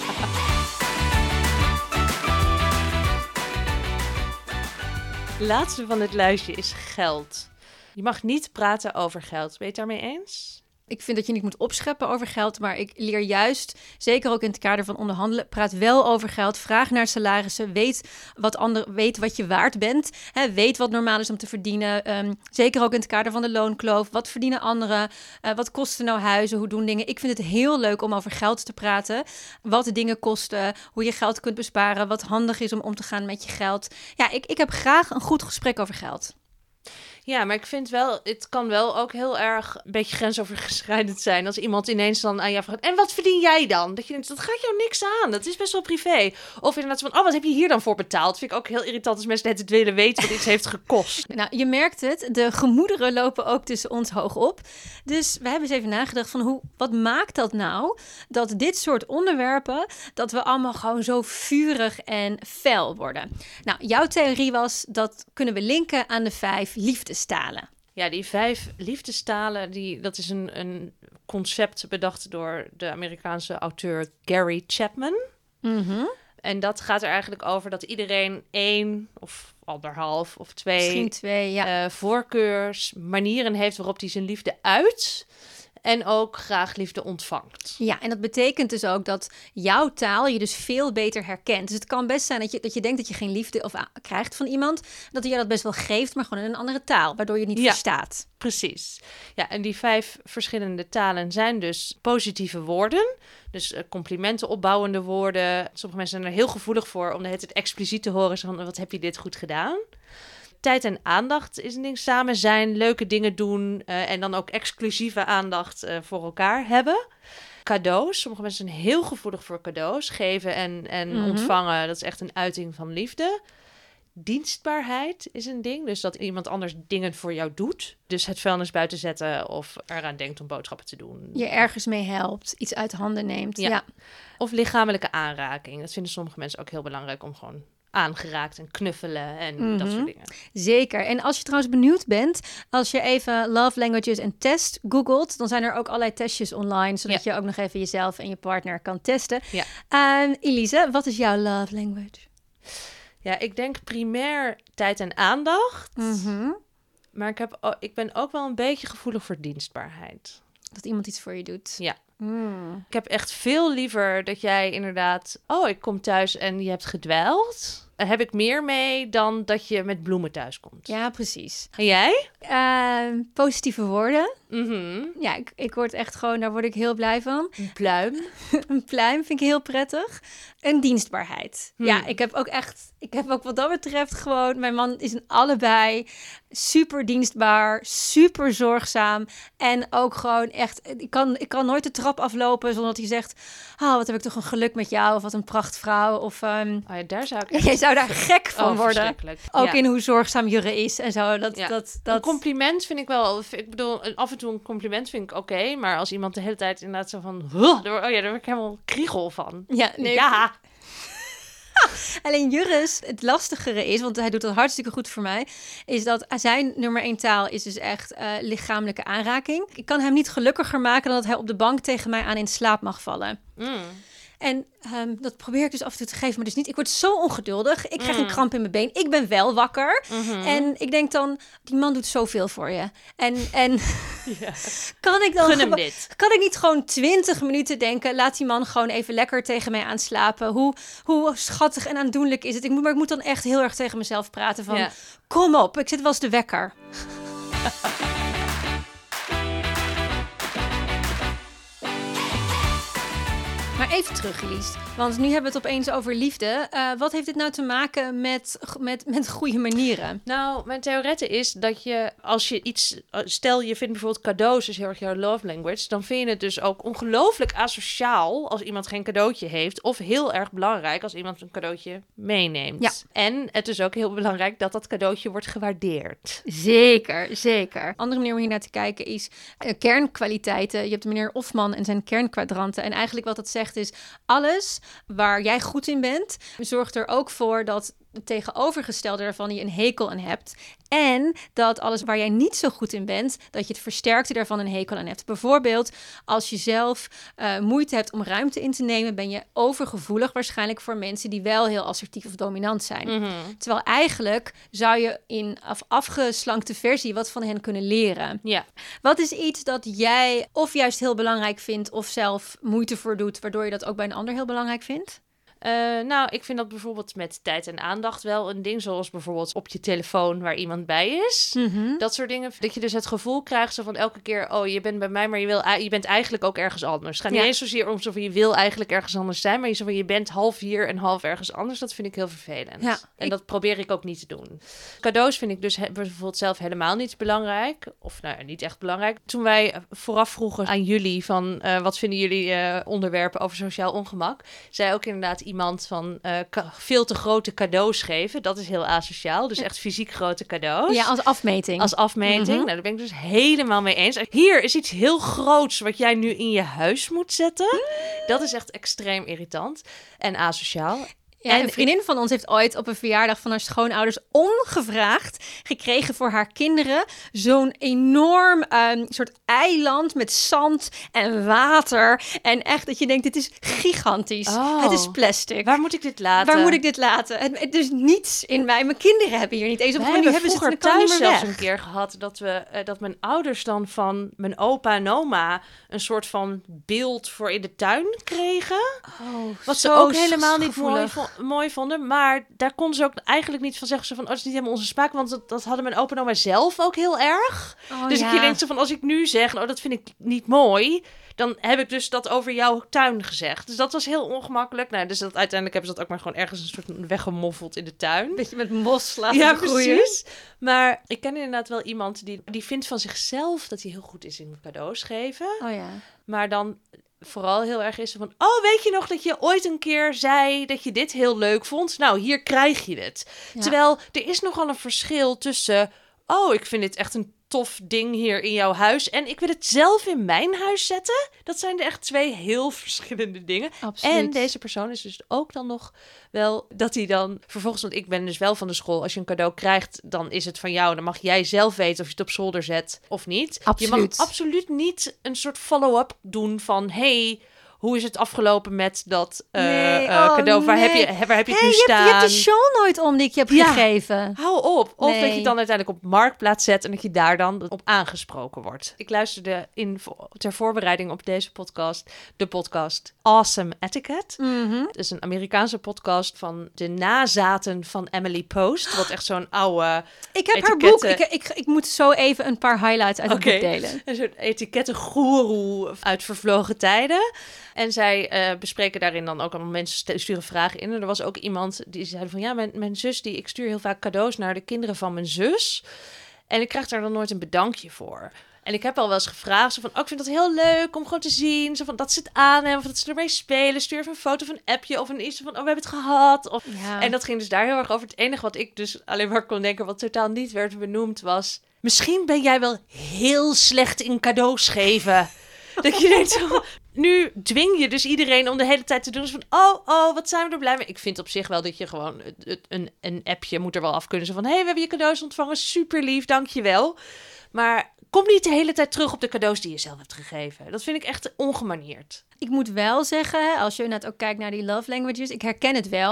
Laatste van dit lijstje is geld. Je mag niet praten over geld. Ben je het daarmee eens? Ik vind dat je niet moet opscheppen over geld, maar ik leer juist, zeker ook in het kader van onderhandelen, praat wel over geld, vraag naar salarissen, weet wat, ander, weet wat je waard bent, hè, weet wat normaal is om te verdienen. Um, zeker ook in het kader van de loonkloof. Wat verdienen anderen? Uh, wat kosten nou huizen? Hoe doen dingen? Ik vind het heel leuk om over geld te praten. Wat de dingen kosten, hoe je geld kunt besparen, wat handig is om om te gaan met je geld. Ja, ik, ik heb graag een goed gesprek over geld. Ja, maar ik vind wel, het kan wel ook heel erg een beetje grensoverschrijdend zijn als iemand ineens dan aan jou vraagt, en wat verdien jij dan? Dat je denkt, dat gaat jou niks aan, dat is best wel privé. Of inderdaad van, oh, wat heb je hier dan voor betaald? Dat vind ik ook heel irritant als mensen het willen weten wat iets heeft gekost. Nou, je merkt het, de gemoederen lopen ook tussen ons hoog op. Dus we hebben eens even nagedacht van, hoe, wat maakt dat nou, dat dit soort onderwerpen, dat we allemaal gewoon zo vurig en fel worden? Nou, jouw theorie was, dat kunnen we linken aan de vijf liefdes. Talen. Ja, die vijf liefdestalen, die, dat is een, een concept bedacht door de Amerikaanse auteur Gary Chapman. Mm-hmm. En dat gaat er eigenlijk over dat iedereen één of anderhalf of twee, Misschien twee ja. uh, voorkeurs, manieren heeft waarop hij zijn liefde uit en ook graag liefde ontvangt. Ja, en dat betekent dus ook dat jouw taal je dus veel beter herkent. Dus het kan best zijn dat je, dat je denkt dat je geen liefde of, uh, krijgt van iemand, dat hij je dat best wel geeft, maar gewoon in een andere taal, waardoor je het niet ja, verstaat. Precies. Ja, en die vijf verschillende talen zijn dus positieve woorden. Dus uh, complimenten opbouwende woorden. Sommige mensen zijn er heel gevoelig voor om de hele tijd expliciet te horen van, wat heb je dit goed gedaan? Tijd en aandacht is een ding. Samen zijn, leuke dingen doen uh, en dan ook exclusieve aandacht uh, voor elkaar hebben. Cadeaus. Sommige mensen zijn heel gevoelig voor cadeaus. Geven en, en mm-hmm. ontvangen, dat is echt een uiting van liefde. Dienstbaarheid is een ding. Dus dat iemand anders dingen voor jou doet. Dus het vuilnis buiten zetten of eraan denkt om boodschappen te doen. Je ergens mee helpt, iets uit handen neemt. Ja. Ja. Of lichamelijke aanraking. Dat vinden sommige mensen ook heel belangrijk om gewoon aangeraakt en knuffelen en mm-hmm. dat soort dingen. Zeker. En als je trouwens benieuwd bent, als je even love languages en test googelt, dan zijn er ook allerlei testjes online, zodat ja. je ook nog even jezelf en je partner kan testen. Ja. Uh, Elise, wat is jouw love language? Ja, ik denk primair tijd en aandacht. Mm-hmm. Maar ik, heb, ik ben ook wel een beetje gevoelig voor dienstbaarheid. Dat iemand iets voor je doet. Ja. Mm. Ik heb echt veel liever dat jij inderdaad, oh, ik kom thuis en je hebt gedweild. Daar heb ik meer mee dan dat je met bloemen thuis komt. Ja, precies. En jij? Uh, positieve woorden. Mm-hmm. Ja, ik, ik word echt gewoon, daar word ik heel blij van. Een pluim. Een pluim vind ik heel prettig. En dienstbaarheid. Hmm. Ja, ik heb ook echt, ik heb ook wat dat betreft gewoon, mijn man is een allebei super dienstbaar, super zorgzaam. En ook gewoon echt, ik kan, ik kan nooit de trap aflopen zonder dat hij zegt, oh, wat heb ik toch een geluk met jou, of wat een prachtvrouw. Of, um, oh ja, daar zou ik echt... Jij zou daar gek van oh, worden. Ook ja. in hoe zorgzaam Jurre is en zo. Dat, ja. dat, dat... Een compliment vind ik wel, ik bedoel, af en toe een compliment vind ik oké, okay, maar als iemand de hele tijd inderdaad zo van, oh ja, daar word ik helemaal kriegel van. Ja, nee. Ja. Alleen Jurres, het lastigere is, want hij doet dat hartstikke goed voor mij, is dat zijn nummer één taal is dus echt uh, lichamelijke aanraking. Ik kan hem niet gelukkiger maken dan dat hij op de bank tegen mij aan in slaap mag vallen. Mm. En um, dat probeer ik dus af en toe te geven, maar dus niet. Ik word zo ongeduldig. Ik krijg mm. een kramp in mijn been. Ik ben wel wakker. Mm-hmm. En ik denk dan, die man doet zoveel voor je. En, en ja. kan ik dan Gun hem gewo- dit. Kan ik niet gewoon twintig minuten denken, laat die man gewoon even lekker tegen mij aanslapen. Hoe, hoe schattig en aandoenlijk is het? Ik moet, maar ik moet dan echt heel erg tegen mezelf praten van, ja. Kom op, ik zit wel eens de wekker. Maar Maar even terug, Elise. Want nu hebben we het opeens over liefde. Uh, wat heeft dit nou te maken met, met, met goede manieren? Nou, mijn theorette is dat je, als je iets... Stel, je vindt bijvoorbeeld cadeaus dus heel erg jouw love language. Dan vind je het dus ook ongelooflijk asociaal als iemand geen cadeautje heeft. Of heel erg belangrijk als iemand een cadeautje meeneemt. Ja. En het is ook heel belangrijk dat dat cadeautje wordt gewaardeerd. Zeker, zeker. Een andere manier om hier naar te kijken is uh, kernkwaliteiten. Je hebt meneer Hofman en zijn kernkwadranten. En eigenlijk wat dat zegt is, alles waar jij goed in bent, zorgt er ook voor dat het tegenovergestelde ervan je een hekel aan hebt. En dat alles waar jij niet zo goed in bent, dat je het versterkte daarvan een hekel aan hebt. Bijvoorbeeld, als je zelf uh, moeite hebt om ruimte in te nemen, ben je overgevoelig waarschijnlijk voor mensen die wel heel assertief of dominant zijn. Mm-hmm. Terwijl eigenlijk zou je in af- afgeslankte versie wat van hen kunnen leren. Ja. Wat is iets dat jij of juist heel belangrijk vindt of zelf moeite voor doet, waardoor je dat ook bij een ander heel belangrijk vindt? Uh, nou, ik vind dat bijvoorbeeld met tijd en aandacht wel een ding. Zoals bijvoorbeeld op je telefoon waar iemand bij is. Mm-hmm. Dat soort dingen. Dat je dus het gevoel krijgt zo van elke keer... oh, je bent bij mij, maar je, wil, je bent eigenlijk ook ergens anders. Het gaat niet ja. eens zozeer om zo van je wil eigenlijk ergens anders zijn... maar je, zo van, je bent half hier en half ergens anders. Dat vind ik heel vervelend. Ja, en ik... dat probeer ik ook niet te doen. Cadeaus vind ik dus he- bijvoorbeeld zelf helemaal niet belangrijk. Of nou ja, niet echt belangrijk. Toen wij vooraf vroegen aan jullie van... Uh, wat vinden jullie uh, onderwerpen over sociaal ongemak... zei ook inderdaad iemand van... Uh, ka- veel te grote cadeaus geven. Dat is heel asociaal. Dus echt fysiek grote cadeaus. Ja, als afmeting. Als afmeting. Mm-hmm. Nou, daar ben ik dus helemaal mee eens. Hier is iets heel groots wat jij nu in je huis moet zetten. Mm. Dat is echt extreem irritant en asociaal. Ja, en een vriendin van ons heeft ooit op een verjaardag van haar schoonouders ongevraagd gekregen voor haar kinderen zo'n enorm um, soort eiland met zand en water. En echt dat je denkt, dit is gigantisch. Oh, het is plastic. Waar moet ik dit laten? Waar moet ik dit laten? Het, het is niets in mij. Mijn kinderen hebben hier niet eens op. Wij hebben vroeger thuis zelfs een keer gehad dat we uh, dat mijn ouders dan van mijn opa en oma een soort van beeld voor in de tuin kregen. Oh, wat ze ook helemaal niet mooi vonden. mooi vonden, maar daar kon ze ook eigenlijk niet van zeggen zo van, oh, dat is niet helemaal onze smaak, want dat, dat hadden mijn opa en oma zelf ook heel erg. Oh, dus ja. ik denk zo van, als ik nu zeg, oh, dat vind ik niet mooi, dan heb ik dus dat over jouw tuin gezegd. Dus dat was heel ongemakkelijk. Nou, dus dat, uiteindelijk hebben ze dat ook maar gewoon ergens een soort weggemoffeld in de tuin. Beetje met mos laten ja, groeien. Precies. Maar ik ken inderdaad wel iemand die, die vindt van zichzelf dat hij heel goed is in cadeaus geven. Oh ja. Maar dan vooral heel erg is van, oh, weet je nog dat je ooit een keer zei dat je dit heel leuk vond? Nou, hier krijg je het. Ja. Terwijl er is nogal een verschil tussen, oh, ik vind dit echt een tof ding hier in jouw huis en ik wil het zelf in mijn huis zetten. Dat zijn er echt twee heel verschillende dingen. Absoluut. En deze persoon is dus ook dan nog wel dat hij dan vervolgens, want ik ben dus wel van de school, als je een cadeau krijgt, dan is het van jou. Dan mag jij zelf weten of je het op zolder zet of niet. Absoluut. Je mag absoluut niet een soort follow-up doen van, hey, hoe is het afgelopen met dat uh, nee, uh, oh, cadeau? Waar nee. heb je, waar heb je hey, het nu je staan? Hebt, je hebt de shawl nooit om die ik je heb ja, gegeven. Hou op. Of nee. dat je het dan uiteindelijk op Marktplaats zet en dat je daar dan op aangesproken wordt. Ik luisterde in, ter voorbereiding op deze podcast de podcast Awesome Etiquette. Mm-hmm. Het is een Amerikaanse podcast van de nazaten van Emily Post. Wat echt zo'n oude Ik heb etiketten... haar boek. Ik, ik, ik moet zo even een paar highlights uit het okay. boek delen. Een soort etikettengoeroe uit vervlogen tijden. En zij uh, bespreken daarin dan ook allemaal mensen st- sturen vragen in. En er was ook iemand die zei van ja, mijn, mijn zus, die ik stuur heel vaak cadeaus naar de kinderen van mijn zus. En ik krijg daar dan nooit een bedankje voor. En ik heb al wel eens gevraagd, zo van, oh, ik vind dat heel leuk om gewoon te zien. Zo van, dat ze het aan hebben, of dat ze ermee spelen. Stuur even een foto of een appje of een iets van, oh, we hebben het gehad. Of... Ja. En dat ging dus daar heel erg over. Het enige wat ik dus alleen maar kon denken, wat totaal niet werd benoemd, was, misschien ben jij wel heel slecht in cadeaus geven. Dat je denkt, zo, nu dwing je dus iedereen om de hele tijd te doen. Dus van, oh, oh, wat zijn we er blij mee. Ik vind op zich wel dat je gewoon het, het, een, een appje moet er wel af kunnen. Zo van, hé, hey, we hebben je cadeaus ontvangen, super lief, dank je wel. Maar kom niet de hele tijd terug op de cadeaus die je zelf hebt gegeven. Dat vind ik echt ongemanierd. Ik moet wel zeggen, als je net ook kijkt naar die love languages, ik herken het wel.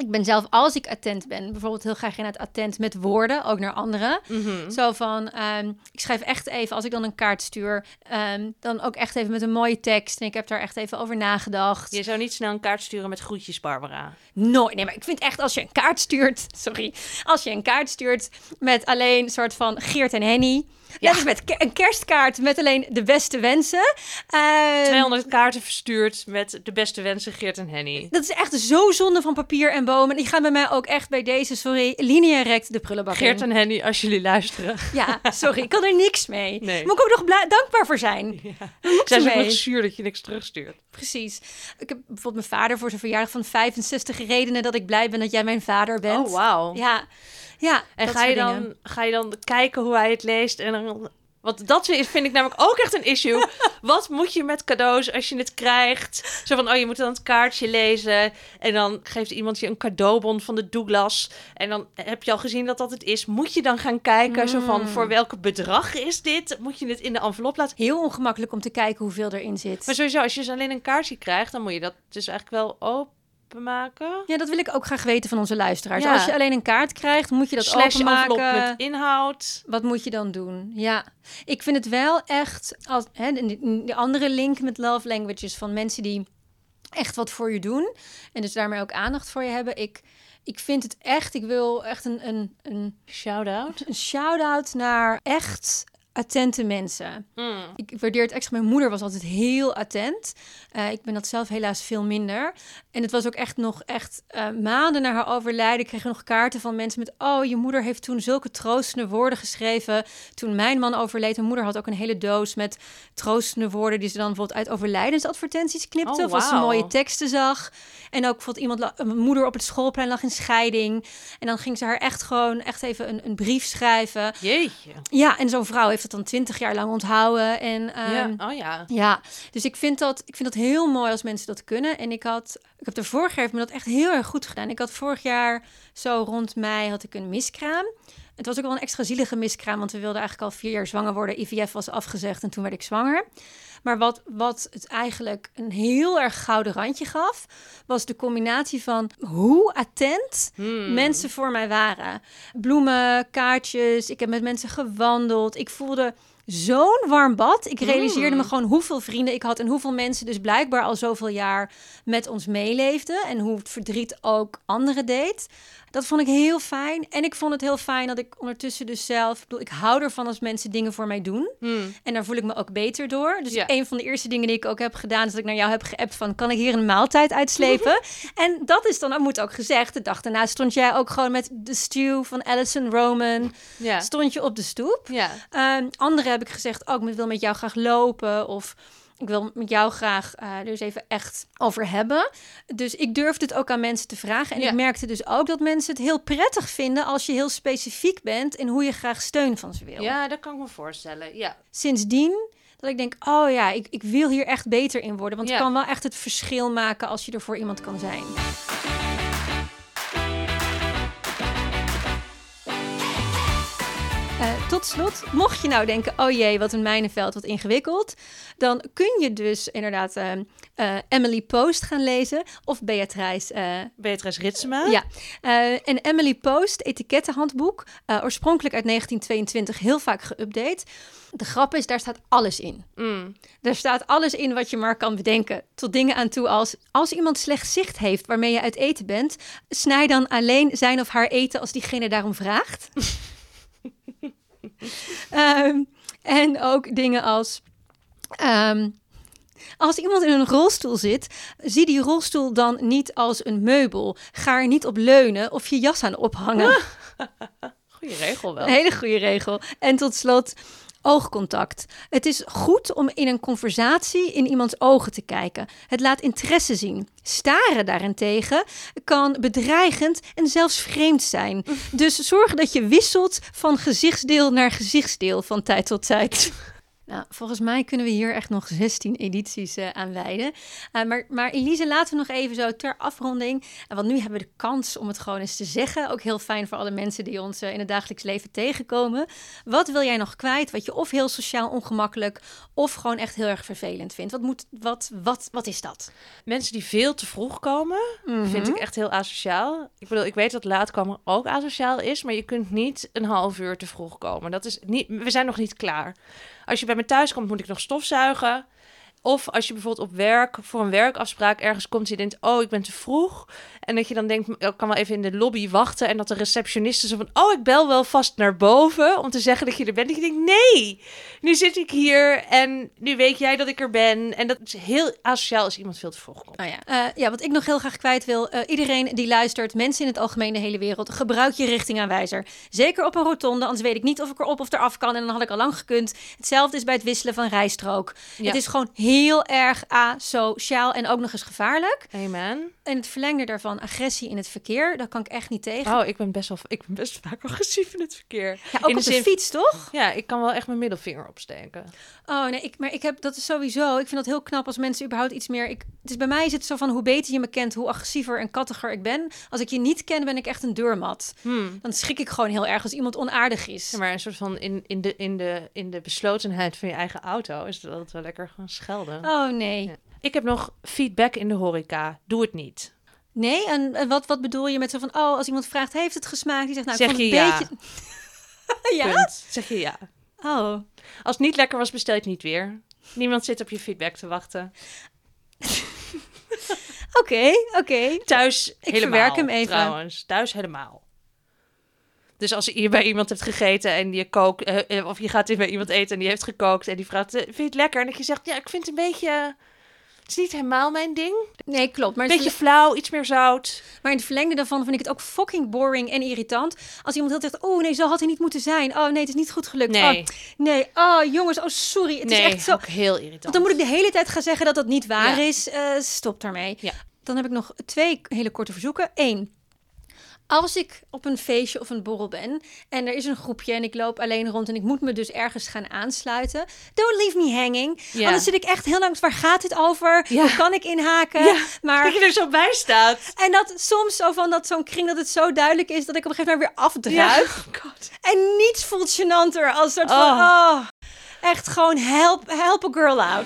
Ik ben zelf, als ik attent ben, bijvoorbeeld heel graag inderdaad attent met woorden, ook naar anderen. Mm-hmm. Zo van, um, ik schrijf echt even, als ik dan een kaart stuur, um, dan ook echt even met een mooie tekst. En ik heb daar echt even over nagedacht. Je zou niet snel een kaart sturen met groetjes, Barbara. Nooit. Nee, maar ik vind echt als je een kaart stuurt, sorry, als je een kaart stuurt met alleen een soort van Geert en Henny. Ja. Dat is met ke- een kerstkaart met alleen de beste wensen. Uh, tweehonderd kaarten verstuurd met de beste wensen, Geert en Henny. Dat is echt zo zonde van papier en bomen. Die gaan bij mij ook echt bij deze, sorry, linea rect de prullenbak in. Geert en Henny, als jullie luisteren. Ja, sorry, ik kan er niks mee. Nee. Moet ik ook nog bla- dankbaar voor zijn. Ja. Moet Zijn ze mee. ook nog zuur dat je niks terugstuurt? Precies. Ik heb bijvoorbeeld mijn vader voor zijn verjaardag van vijfenzestig redenen dat ik blij ben dat jij mijn vader bent. Oh, wauw. Ja, ja. En dat ga je, soort dan, dingen. ga je dan kijken hoe hij het leest en dan... Want dat vind ik namelijk ook echt een issue. Wat moet je met cadeaus als je het krijgt? Zo van, oh, je moet dan het kaartje lezen. En dan geeft iemand je een cadeaubon van de Douglas. En dan heb je al gezien dat dat het is. Moet je dan gaan kijken, Mm. zo van, voor welk bedrag is dit? Moet je het in de envelop laten? Heel ongemakkelijk om te kijken hoeveel erin zit. Maar sowieso, als je dus alleen een kaartje krijgt, dan moet je dat dus eigenlijk wel openmaken. Ja, dat wil ik ook graag weten van onze luisteraars. Ja. Als je alleen een kaart krijgt, moet je dat Slash envelop openmaken. met inhoud. Wat moet je dan doen? Ja, ik vind het wel echt... Als, hè, de, de andere link met love languages van mensen die echt wat voor je doen. En dus daarmee ook aandacht voor je hebben. Ik, ik vind het echt... Ik wil echt een, een, een, Shout-out. een shout-out naar echt attente mensen. Mm. Ik waardeer het extra. Mijn moeder was altijd heel attent. Uh, ik ben dat zelf helaas veel minder. En het was ook echt nog echt uh, maanden na haar overlijden. Ik kreeg nog kaarten van mensen met... Oh, je moeder heeft toen zulke troostende woorden geschreven. Toen mijn man overleed. Mijn moeder had ook een hele doos met troostende woorden... die ze dan bijvoorbeeld uit overlijdensadvertenties knipte. Oh, of als ze wauw. mooie teksten zag. En ook bijvoorbeeld iemand... La- mijn moeder op het schoolplein lag in scheiding. En dan ging ze haar echt gewoon... echt even een, een brief schrijven. Jeetje. Ja, en zo'n vrouw heeft het dan twintig jaar lang onthouden. En, um, Ja. Oh ja. ja, dus ik vind, dat, ik vind dat heel mooi als mensen dat kunnen. En ik had, ik heb de vorig jaar heeft me dat echt heel erg goed gedaan. Ik had vorig jaar, zo rond mei, had ik een miskraam. Het was ook wel een extra zielige miskraam, want we wilden eigenlijk al vier jaar zwanger worden. I V F was afgezegd en toen werd ik zwanger. Maar wat, wat het eigenlijk een heel erg gouden randje gaf, was de combinatie van hoe attent Hmm. mensen voor mij waren. Bloemen, kaartjes, ik heb met mensen gewandeld. Ik voelde zo'n warm bad. Ik realiseerde Mm. me gewoon hoeveel vrienden ik had en hoeveel mensen dus blijkbaar al zoveel jaar met ons meeleefden en hoe het verdriet ook anderen deed. Dat vond ik heel fijn. En ik vond het heel fijn dat ik ondertussen dus zelf... Ik bedoel, ik hou ervan als mensen dingen voor mij doen. Hmm. En daar voel ik me ook beter door. Dus Ja. een van de eerste dingen die ik ook heb gedaan... is dat ik naar jou heb geappt van... kan ik hier een maaltijd uitslepen? En dat is dan, dat moet ook gezegd... de dag daarna stond jij ook gewoon met de stew van Alison Roman. Ja. Stond je op de stoep. Ja. Um, anderen heb ik gezegd... oh, ik wil met jou graag lopen... of ik wil met jou graag uh, er eens even echt over hebben. Dus ik durfde het ook aan mensen te vragen. En Ja. ik merkte dus ook dat mensen het heel prettig vinden... als je heel specifiek bent in hoe je graag steun van ze wil. Ja, dat kan ik me voorstellen. Ja. Sindsdien dat ik denk, oh ja, ik, ik wil hier echt beter in worden. Want Ja. het kan wel echt het verschil maken als je er voor iemand kan zijn. Uh, tot slot, mocht je nou denken... oh jee, wat een mijnenveld, wat ingewikkeld... dan kun je dus inderdaad uh, uh, Emily Post gaan lezen... of Beatrice... Uh, Beatrice Ritsema. ja, uh, en Emily Post, etikettenhandboek... Uh, oorspronkelijk uit negentien tweeëntwintig, heel vaak geüpdate. De grap is, daar staat alles in. Mm. Daar staat alles in wat je maar kan bedenken. Tot dingen aan toe als... als iemand slecht zicht heeft waarmee je uit eten bent... snij dan alleen zijn of haar eten als diegene daarom vraagt... um, en ook dingen als... Um, als iemand in een rolstoel zit, zie die rolstoel dan niet als een meubel. Ga er niet op leunen of je jas aan ophangen. Goeie regel wel. Een hele goede regel. En tot slot, oogcontact. Het is goed om in een conversatie in iemands ogen te kijken. Het laat interesse zien. Staren daarentegen kan bedreigend en zelfs vreemd zijn. Dus zorg dat je wisselt van gezichtsdeel naar gezichtsdeel van tijd tot tijd. Ja, volgens mij kunnen we hier echt nog zestien edities uh, aan wijden. Uh, maar, maar Elise, laten we nog even zo ter afronding. Uh, want nu hebben we de kans om het gewoon eens te zeggen. Ook heel fijn voor alle mensen die ons uh, in het dagelijks leven tegenkomen. Wat wil jij nog kwijt? Wat je of heel sociaal ongemakkelijk of gewoon echt heel erg vervelend vindt? Wat, moet, wat, wat, wat is dat? Mensen die veel te vroeg komen, mm-hmm. vind ik echt heel asociaal. Ik bedoel, ik weet dat laatkomen ook asociaal is, maar je kunt niet een half uur te vroeg komen. Dat is niet, we zijn nog niet klaar. Als je bij me thuis komt, moet ik nog stofzuigen. Of als je bijvoorbeeld op werk, voor een werkafspraak ergens komt... en je denkt, oh, ik ben te vroeg. En dat je dan denkt, ik kan wel even in de lobby wachten... en dat de receptioniste zo van, oh, ik bel wel vast naar boven... om te zeggen dat je er bent. En je denkt, nee, nu zit ik hier en nu weet jij dat ik er ben. En dat is heel asociaal als iemand veel te vroeg komt. Oh ja. Uh, ja, wat ik nog heel graag kwijt wil... Uh, iedereen die luistert, mensen in het algemeen, de hele wereld... gebruik je richtingaanwijzer. Zeker op een rotonde, anders weet ik niet of ik erop of eraf kan... en dan had ik al lang gekund. Hetzelfde is bij het wisselen van rijstrook. Ja. Het is gewoon heel erg asociaal en ook nog eens gevaarlijk. Amen. En het verlengde daarvan, agressie in het verkeer, dat kan ik echt niet tegen. Oh, ik ben best wel, ik ben best vaak agressief in het verkeer. Ja, ook in op de, de zin, fiets, toch? Ja, ik kan wel echt mijn middelvinger opsteken. Oh nee, ik, maar ik heb dat is sowieso. Ik vind dat heel knap als mensen überhaupt iets meer. Ik, het is bij mij is het zo van hoe beter je me kent, hoe agressiever en kattiger ik ben. Als ik je niet ken, ben ik echt een deurmat. Hmm. Dan schrik ik gewoon heel erg als iemand onaardig is. Ja, maar een soort van in, in, de, in, de, in de beslotenheid van je eigen auto is dat altijd wel lekker gewoon schelden. Oh nee. Ja. Ik heb nog feedback in de horeca. Doe het niet. Nee, en, en wat, wat bedoel je met zo van, oh, als iemand vraagt, heeft het gesmaakt? Die zegt, nou, zeg ik vond je het ja. beetje... ja? Punt. Zeg je ja. Oh. Als het niet lekker was, bestel je het niet weer. Niemand zit op je feedback te wachten. Oké, oké. Okay. Thuis ik helemaal, verwerk hem even. Trouwens. Thuis helemaal. Dus als je bij iemand hebt gegeten en je kookt... Uh, of je gaat bij iemand eten en die heeft gekookt... en die vraagt, uh, vind je het lekker? En dat je zegt, ja, ik vind het een beetje... Het is niet helemaal mijn ding. Nee, klopt. Maar beetje flauw, iets meer zout. Maar in het verlengde daarvan vind ik het ook fucking boring en irritant. Als iemand heel zegt, oh nee, zo had hij niet moeten zijn. Oh nee, het is niet goed gelukt. Nee. Oh, nee, oh jongens, oh sorry. Het nee, is echt zo... ook heel irritant. Want dan moet ik de hele tijd gaan zeggen dat dat niet waar ja. is. Uh, stop daarmee. Ja. Dan heb ik nog twee hele korte verzoeken. Eén. Als ik op een feestje of een borrel ben en er is een groepje en ik loop alleen rond en ik moet me dus ergens gaan aansluiten. Don't leave me hanging. Ja. Anders zit ik echt heel lang, waar gaat dit over? Ja. Hoe kan ik inhaken? Ja. Maar dat je er zo bij staat. En dat soms zo van dat zo'n kring dat het zo duidelijk is dat ik op een gegeven moment weer afdruip. Ja. Oh God. En niets voelt gênanter als soort van, oh, oh echt gewoon help, help a girl out.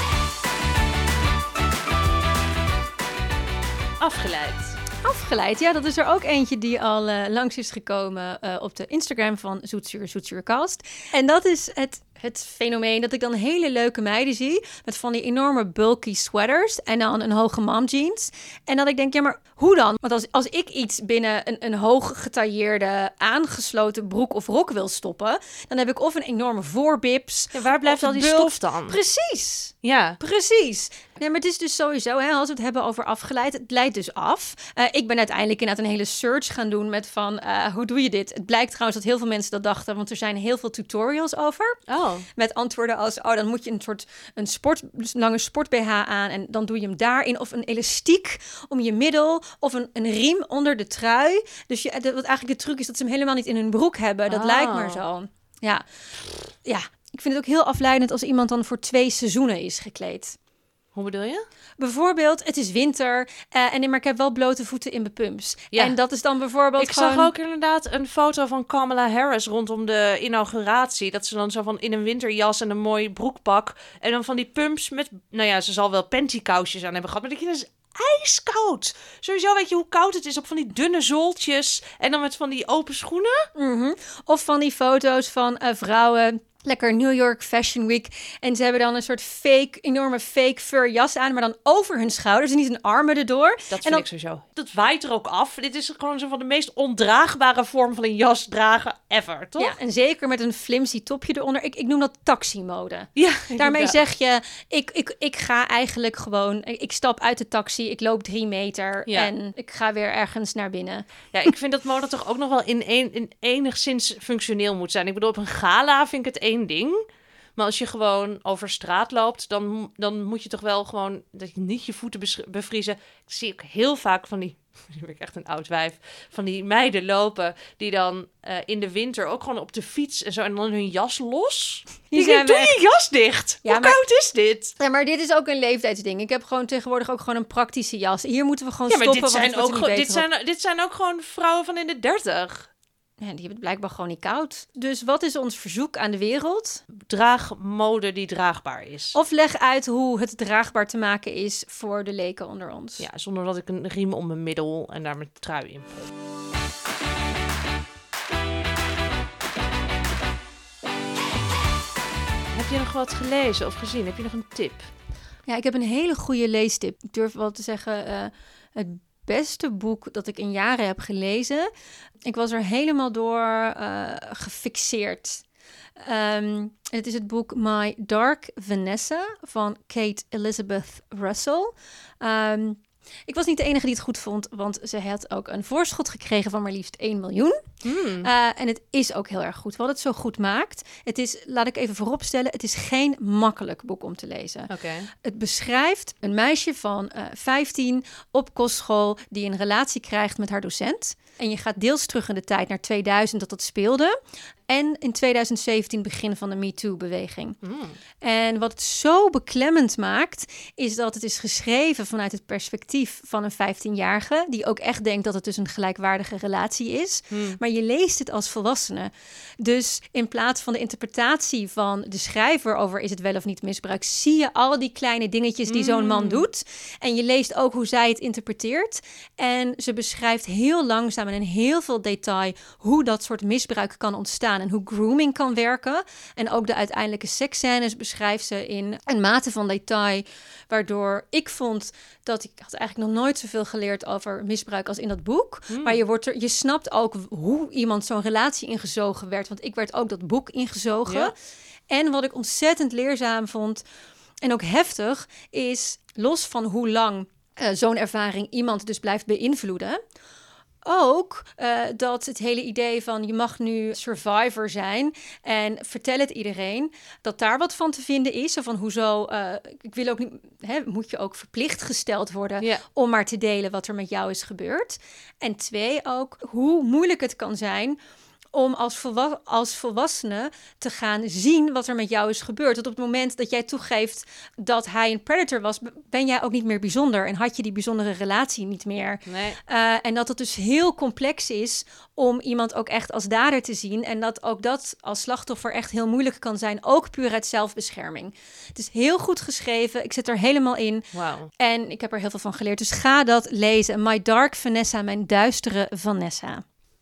Afgeleid. Afgeleid, ja, dat is er ook eentje die al uh, langs is gekomen uh, op de Instagram van Zoetzuur, Zoetzuurkast. En dat is het, het fenomeen dat ik dan hele leuke meiden zie met van die enorme bulky sweaters en dan een hoge mom jeans. En dat ik denk, ja, maar hoe dan? Want als, als ik iets binnen een, een hoog getailleerde, aangesloten broek of rok wil stoppen, dan heb ik of een enorme voorbips. Ja, waar blijft al die bulk... stof dan? Precies. Ja. Precies. Nee, maar het is dus sowieso, hè, als we het hebben over afgeleid, het leidt dus af. Uh, ik ben uiteindelijk inderdaad een hele search gaan doen met van, uh, hoe doe je dit? Het blijkt trouwens dat heel veel mensen dat dachten, want er zijn heel veel tutorials over. Oh. Met antwoorden als, oh, dan moet je een soort een sport, lange sport-B H aan en dan doe je hem daarin. Of een elastiek om je middel, of een, een riem onder de trui. Dus je, de, wat eigenlijk de truc is dat ze hem helemaal niet in hun broek hebben. Dat oh. lijkt maar zo. Ja. Ja, ik vind het ook heel afleidend als iemand dan voor twee seizoenen is gekleed. Hoe bedoel je? Bijvoorbeeld, het is winter uh, en maar ik heb wel blote voeten in mijn pumps. Ja. En dat is dan bijvoorbeeld Ik gewoon... zag ook inderdaad een foto van Kamala Harris rondom de inauguratie. Dat ze dan zo van in een winterjas en een mooi broekpak. En dan van die pumps met... Nou ja, ze zal wel pantykousjes aan hebben gehad. Maar dat je dus ijskoud. Sowieso weet je hoe koud het is op van die dunne zooltjes. En dan met van die open schoenen. Mm-hmm. Of van die foto's van uh, vrouwen... Lekker New York Fashion Week. En ze hebben dan een soort fake, enorme fake fur jas aan, maar dan over hun schouders en niet hun armen erdoor. Dat vind en dan... ik sowieso. Dat waait er ook af. Dit is gewoon zo van de meest ondraagbare vorm van een jas dragen ever, toch? Ja, en zeker met een flimsy topje eronder. Ik, ik noem dat taxi-mode. Ja, daarmee zeg je, ik, ik, ik ga eigenlijk gewoon, ik stap uit de taxi, ik loop drie meter ja. en ik ga weer ergens naar binnen. Ja, ik vind dat mode toch ook nog wel in, een, in enigszins functioneel moet zijn. Ik bedoel, op een gala vind ik het één ding. Maar als je gewoon over straat loopt, dan, dan moet je toch wel gewoon dat je niet je voeten bevriezen. Ik zie ook heel vaak van die nu ben ik echt een oud wijf, van die meiden lopen die dan uh, in de winter ook gewoon op de fiets en zo en dan hun jas los. Die zijn doe echt... je jas dicht. Ja, Hoe maar... koud is dit? Ja, maar dit is ook een leeftijdsding. Ik heb gewoon tegenwoordig ook gewoon een praktische jas. Hier moeten we gewoon ja, maar stoppen. Dit zijn, ook gewoon, dit, zijn, dit zijn ook gewoon vrouwen van in de dertig. Ja, die hebben het blijkbaar gewoon niet koud. Dus wat is ons verzoek aan de wereld? Draag mode die draagbaar is. Of leg uit hoe het draagbaar te maken is voor de leken onder ons. Ja, zonder dat ik een riem om mijn middel en daar mijn trui in prop. Heb je nog wat gelezen of gezien? Heb je nog een tip? Ja, ik heb een hele goede leestip. Ik durf wel te zeggen, uh, het beste boek dat ik in jaren heb gelezen. Ik was er helemaal door uh, gefixeerd. Um, het is het boek My Dark Vanessa van Kate Elizabeth Russell. Um, ik was niet de enige die het goed vond, want ze had ook een voorschot gekregen van maar liefst één miljoen. Mm. Uh, en het is ook heel erg goed. Wat het zo goed maakt, het is, laat ik even vooropstellen, het is geen makkelijk boek om te lezen. Okay. Het beschrijft een meisje van uh, vijftien op kostschool die een relatie krijgt met haar docent. En je gaat deels terug in de tijd naar tweeduizend dat dat speelde. En in tweeduizend zeventien begin van de MeToo-beweging. Mm. En wat het zo beklemmend maakt, is dat het is geschreven vanuit het perspectief van een vijftienjarige, die ook echt denkt dat het dus een gelijkwaardige relatie is. Mm. Maar je leest het als volwassene. Dus in plaats van de interpretatie van de schrijver over is het wel of niet misbruik, zie je al die kleine dingetjes die mm. zo'n man doet. En je leest ook hoe zij het interpreteert. En ze beschrijft heel langzaam en in heel veel detail hoe dat soort misbruik kan ontstaan. En hoe grooming kan werken. En ook de uiteindelijke seksscènes beschrijft ze in een mate van detail. Waardoor ik vond dat ik had eigenlijk nog nooit zoveel geleerd over misbruik als in dat boek. Mm. Maar je, wordt er, je snapt ook hoe iemand zo'n relatie ingezogen werd. Want ik werd ook dat boek ingezogen. Ja. En wat ik ontzettend leerzaam vond en ook heftig is, los van hoe lang uh, zo'n ervaring iemand dus blijft beïnvloeden, ook uh, dat het hele idee van je mag nu survivor zijn en vertel het iedereen, dat daar wat van te vinden is. Of van hoezo, uh, ik wil ook niet, hè, moet je ook verplicht gesteld worden yeah. om maar te delen wat er met jou is gebeurd. En twee, ook hoe moeilijk het kan zijn om als, volwa- als volwassene te gaan zien wat er met jou is gebeurd. Dat op het moment dat jij toegeeft dat hij een predator was, ben jij ook niet meer bijzonder en had je die bijzondere relatie niet meer. Nee. Uh, en dat het dus heel complex is om iemand ook echt als dader te zien en dat ook dat als slachtoffer echt heel moeilijk kan zijn, ook puur uit zelfbescherming. Het is heel goed geschreven, ik zit er helemaal in. Wow. En ik heb er heel veel van geleerd. Dus ga dat lezen. My Dark Vanessa, mijn duistere Vanessa.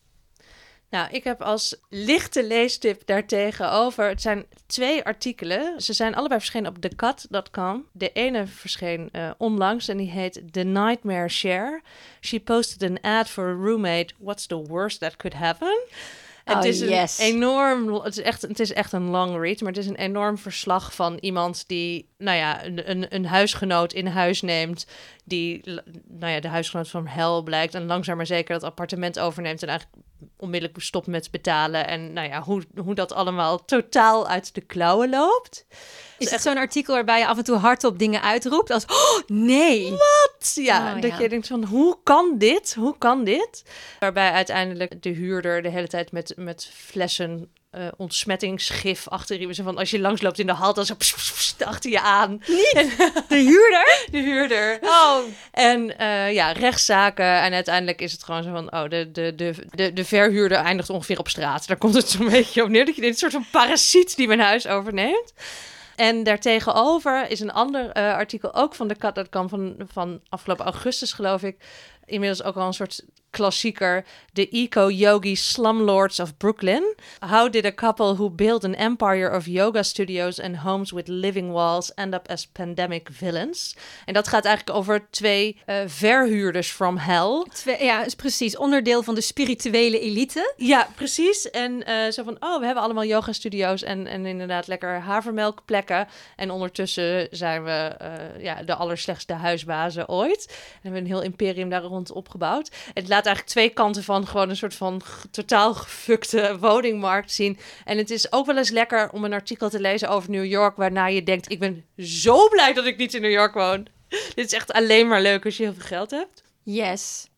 Nou, ik heb als lichte leestip daartegenover. Het zijn twee artikelen. Ze zijn allebei verschenen op the cut dot com. De ene verscheen uh, onlangs en die heet The Nightmare Share. She posted an ad for a roommate. What's the worst that could happen? Oh, het is yes. een enorm, het is, echt, het is echt een long read, maar het is een enorm verslag van iemand die, nou ja, een, een, een huisgenoot in huis neemt, die, nou ja, de huisgenoot van hel blijkt en langzaam maar zeker dat appartement overneemt en eigenlijk onmiddellijk stopt met betalen en, nou ja, hoe, hoe dat allemaal totaal uit de klauwen loopt. Is het echt zo'n artikel waarbij je af en toe hardop dingen uitroept als, oh, nee. Wat? Ja, oh, dat ja. je denkt van, hoe kan dit? Hoe kan dit? Waarbij uiteindelijk de huurder de hele tijd met, met flessen uh, ontsmettingsgif achter je. Van als je langsloopt in de hal, dan zo pss, pss, pss, achter je aan. Niet? En, de huurder? De huurder. Oh. En uh, ja, rechtszaken. En uiteindelijk is het gewoon zo van, oh, de, de, de, de, de verhuurder eindigt ongeveer op straat. Daar komt het zo'n beetje op neer. Dat je dit soort van parasiet die mijn huis overneemt. En daartegenover is een ander uh, artikel ook van de cut dot com van, van afgelopen augustus, geloof ik. Inmiddels ook al een soort klassieker. The Eco-Yogi Slumlords of Brooklyn. How did a couple who built an empire of yoga studios and homes with living walls end up as pandemic villains? En dat gaat eigenlijk over twee uh, verhuurders from hell. Twee, ja, is precies. Onderdeel van de spirituele elite. Ja, precies. En uh, zo van, oh, we hebben allemaal yoga studio's en, en inderdaad lekker havermelkplekken. En ondertussen zijn we uh, ja, de allerslechtste huisbazen ooit. En we hebben een heel imperium daar rond opgebouwd. Het laat eigenlijk twee kanten van gewoon een soort van g- totaal gefukte woningmarkt zien. En het is ook wel eens lekker om een artikel te lezen over New York, waarna je denkt, ik ben zo blij dat ik niet in New York woon. Dit is echt alleen maar leuk als je heel veel geld hebt. Yes.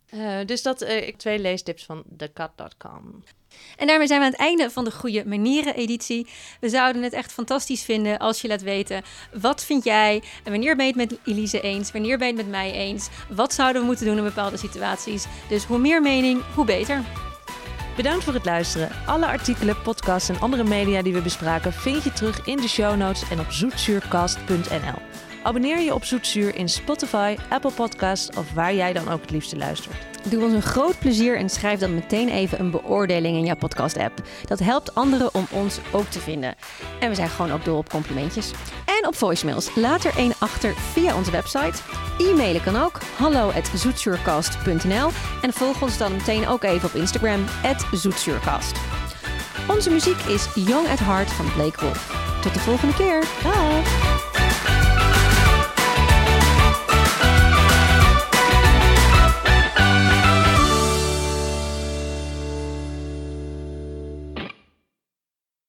Uh, dus dat uh, ik twee leestips van the cut dot com. En daarmee zijn we aan het einde van de Goede Manieren editie. We zouden het echt fantastisch vinden als je laat weten, wat vind jij? En wanneer ben je het met Elise eens? Wanneer ben je het met mij eens? Wat zouden we moeten doen in bepaalde situaties? Dus hoe meer mening, hoe beter. Bedankt voor het luisteren. Alle artikelen, podcasts en andere media die we bespraken vind je terug in de show notes en op zoetzuurcast punt n l. Abonneer je op Zoetzuur in Spotify, Apple Podcasts of waar jij dan ook het liefste luistert. Doe ons een groot plezier en schrijf dan meteen even een beoordeling in jouw podcast-app. Dat helpt anderen om ons ook te vinden. En we zijn gewoon ook dol op complimentjes. En op voicemails. Laat er één achter via onze website. E-mailen kan ook. hallo at zoetzuurcast punt n l. En volg ons dan meteen ook even op Instagram, at zoetzuurcast. Onze muziek is Young at Heart van Blake Wolf. Tot de volgende keer. Dag!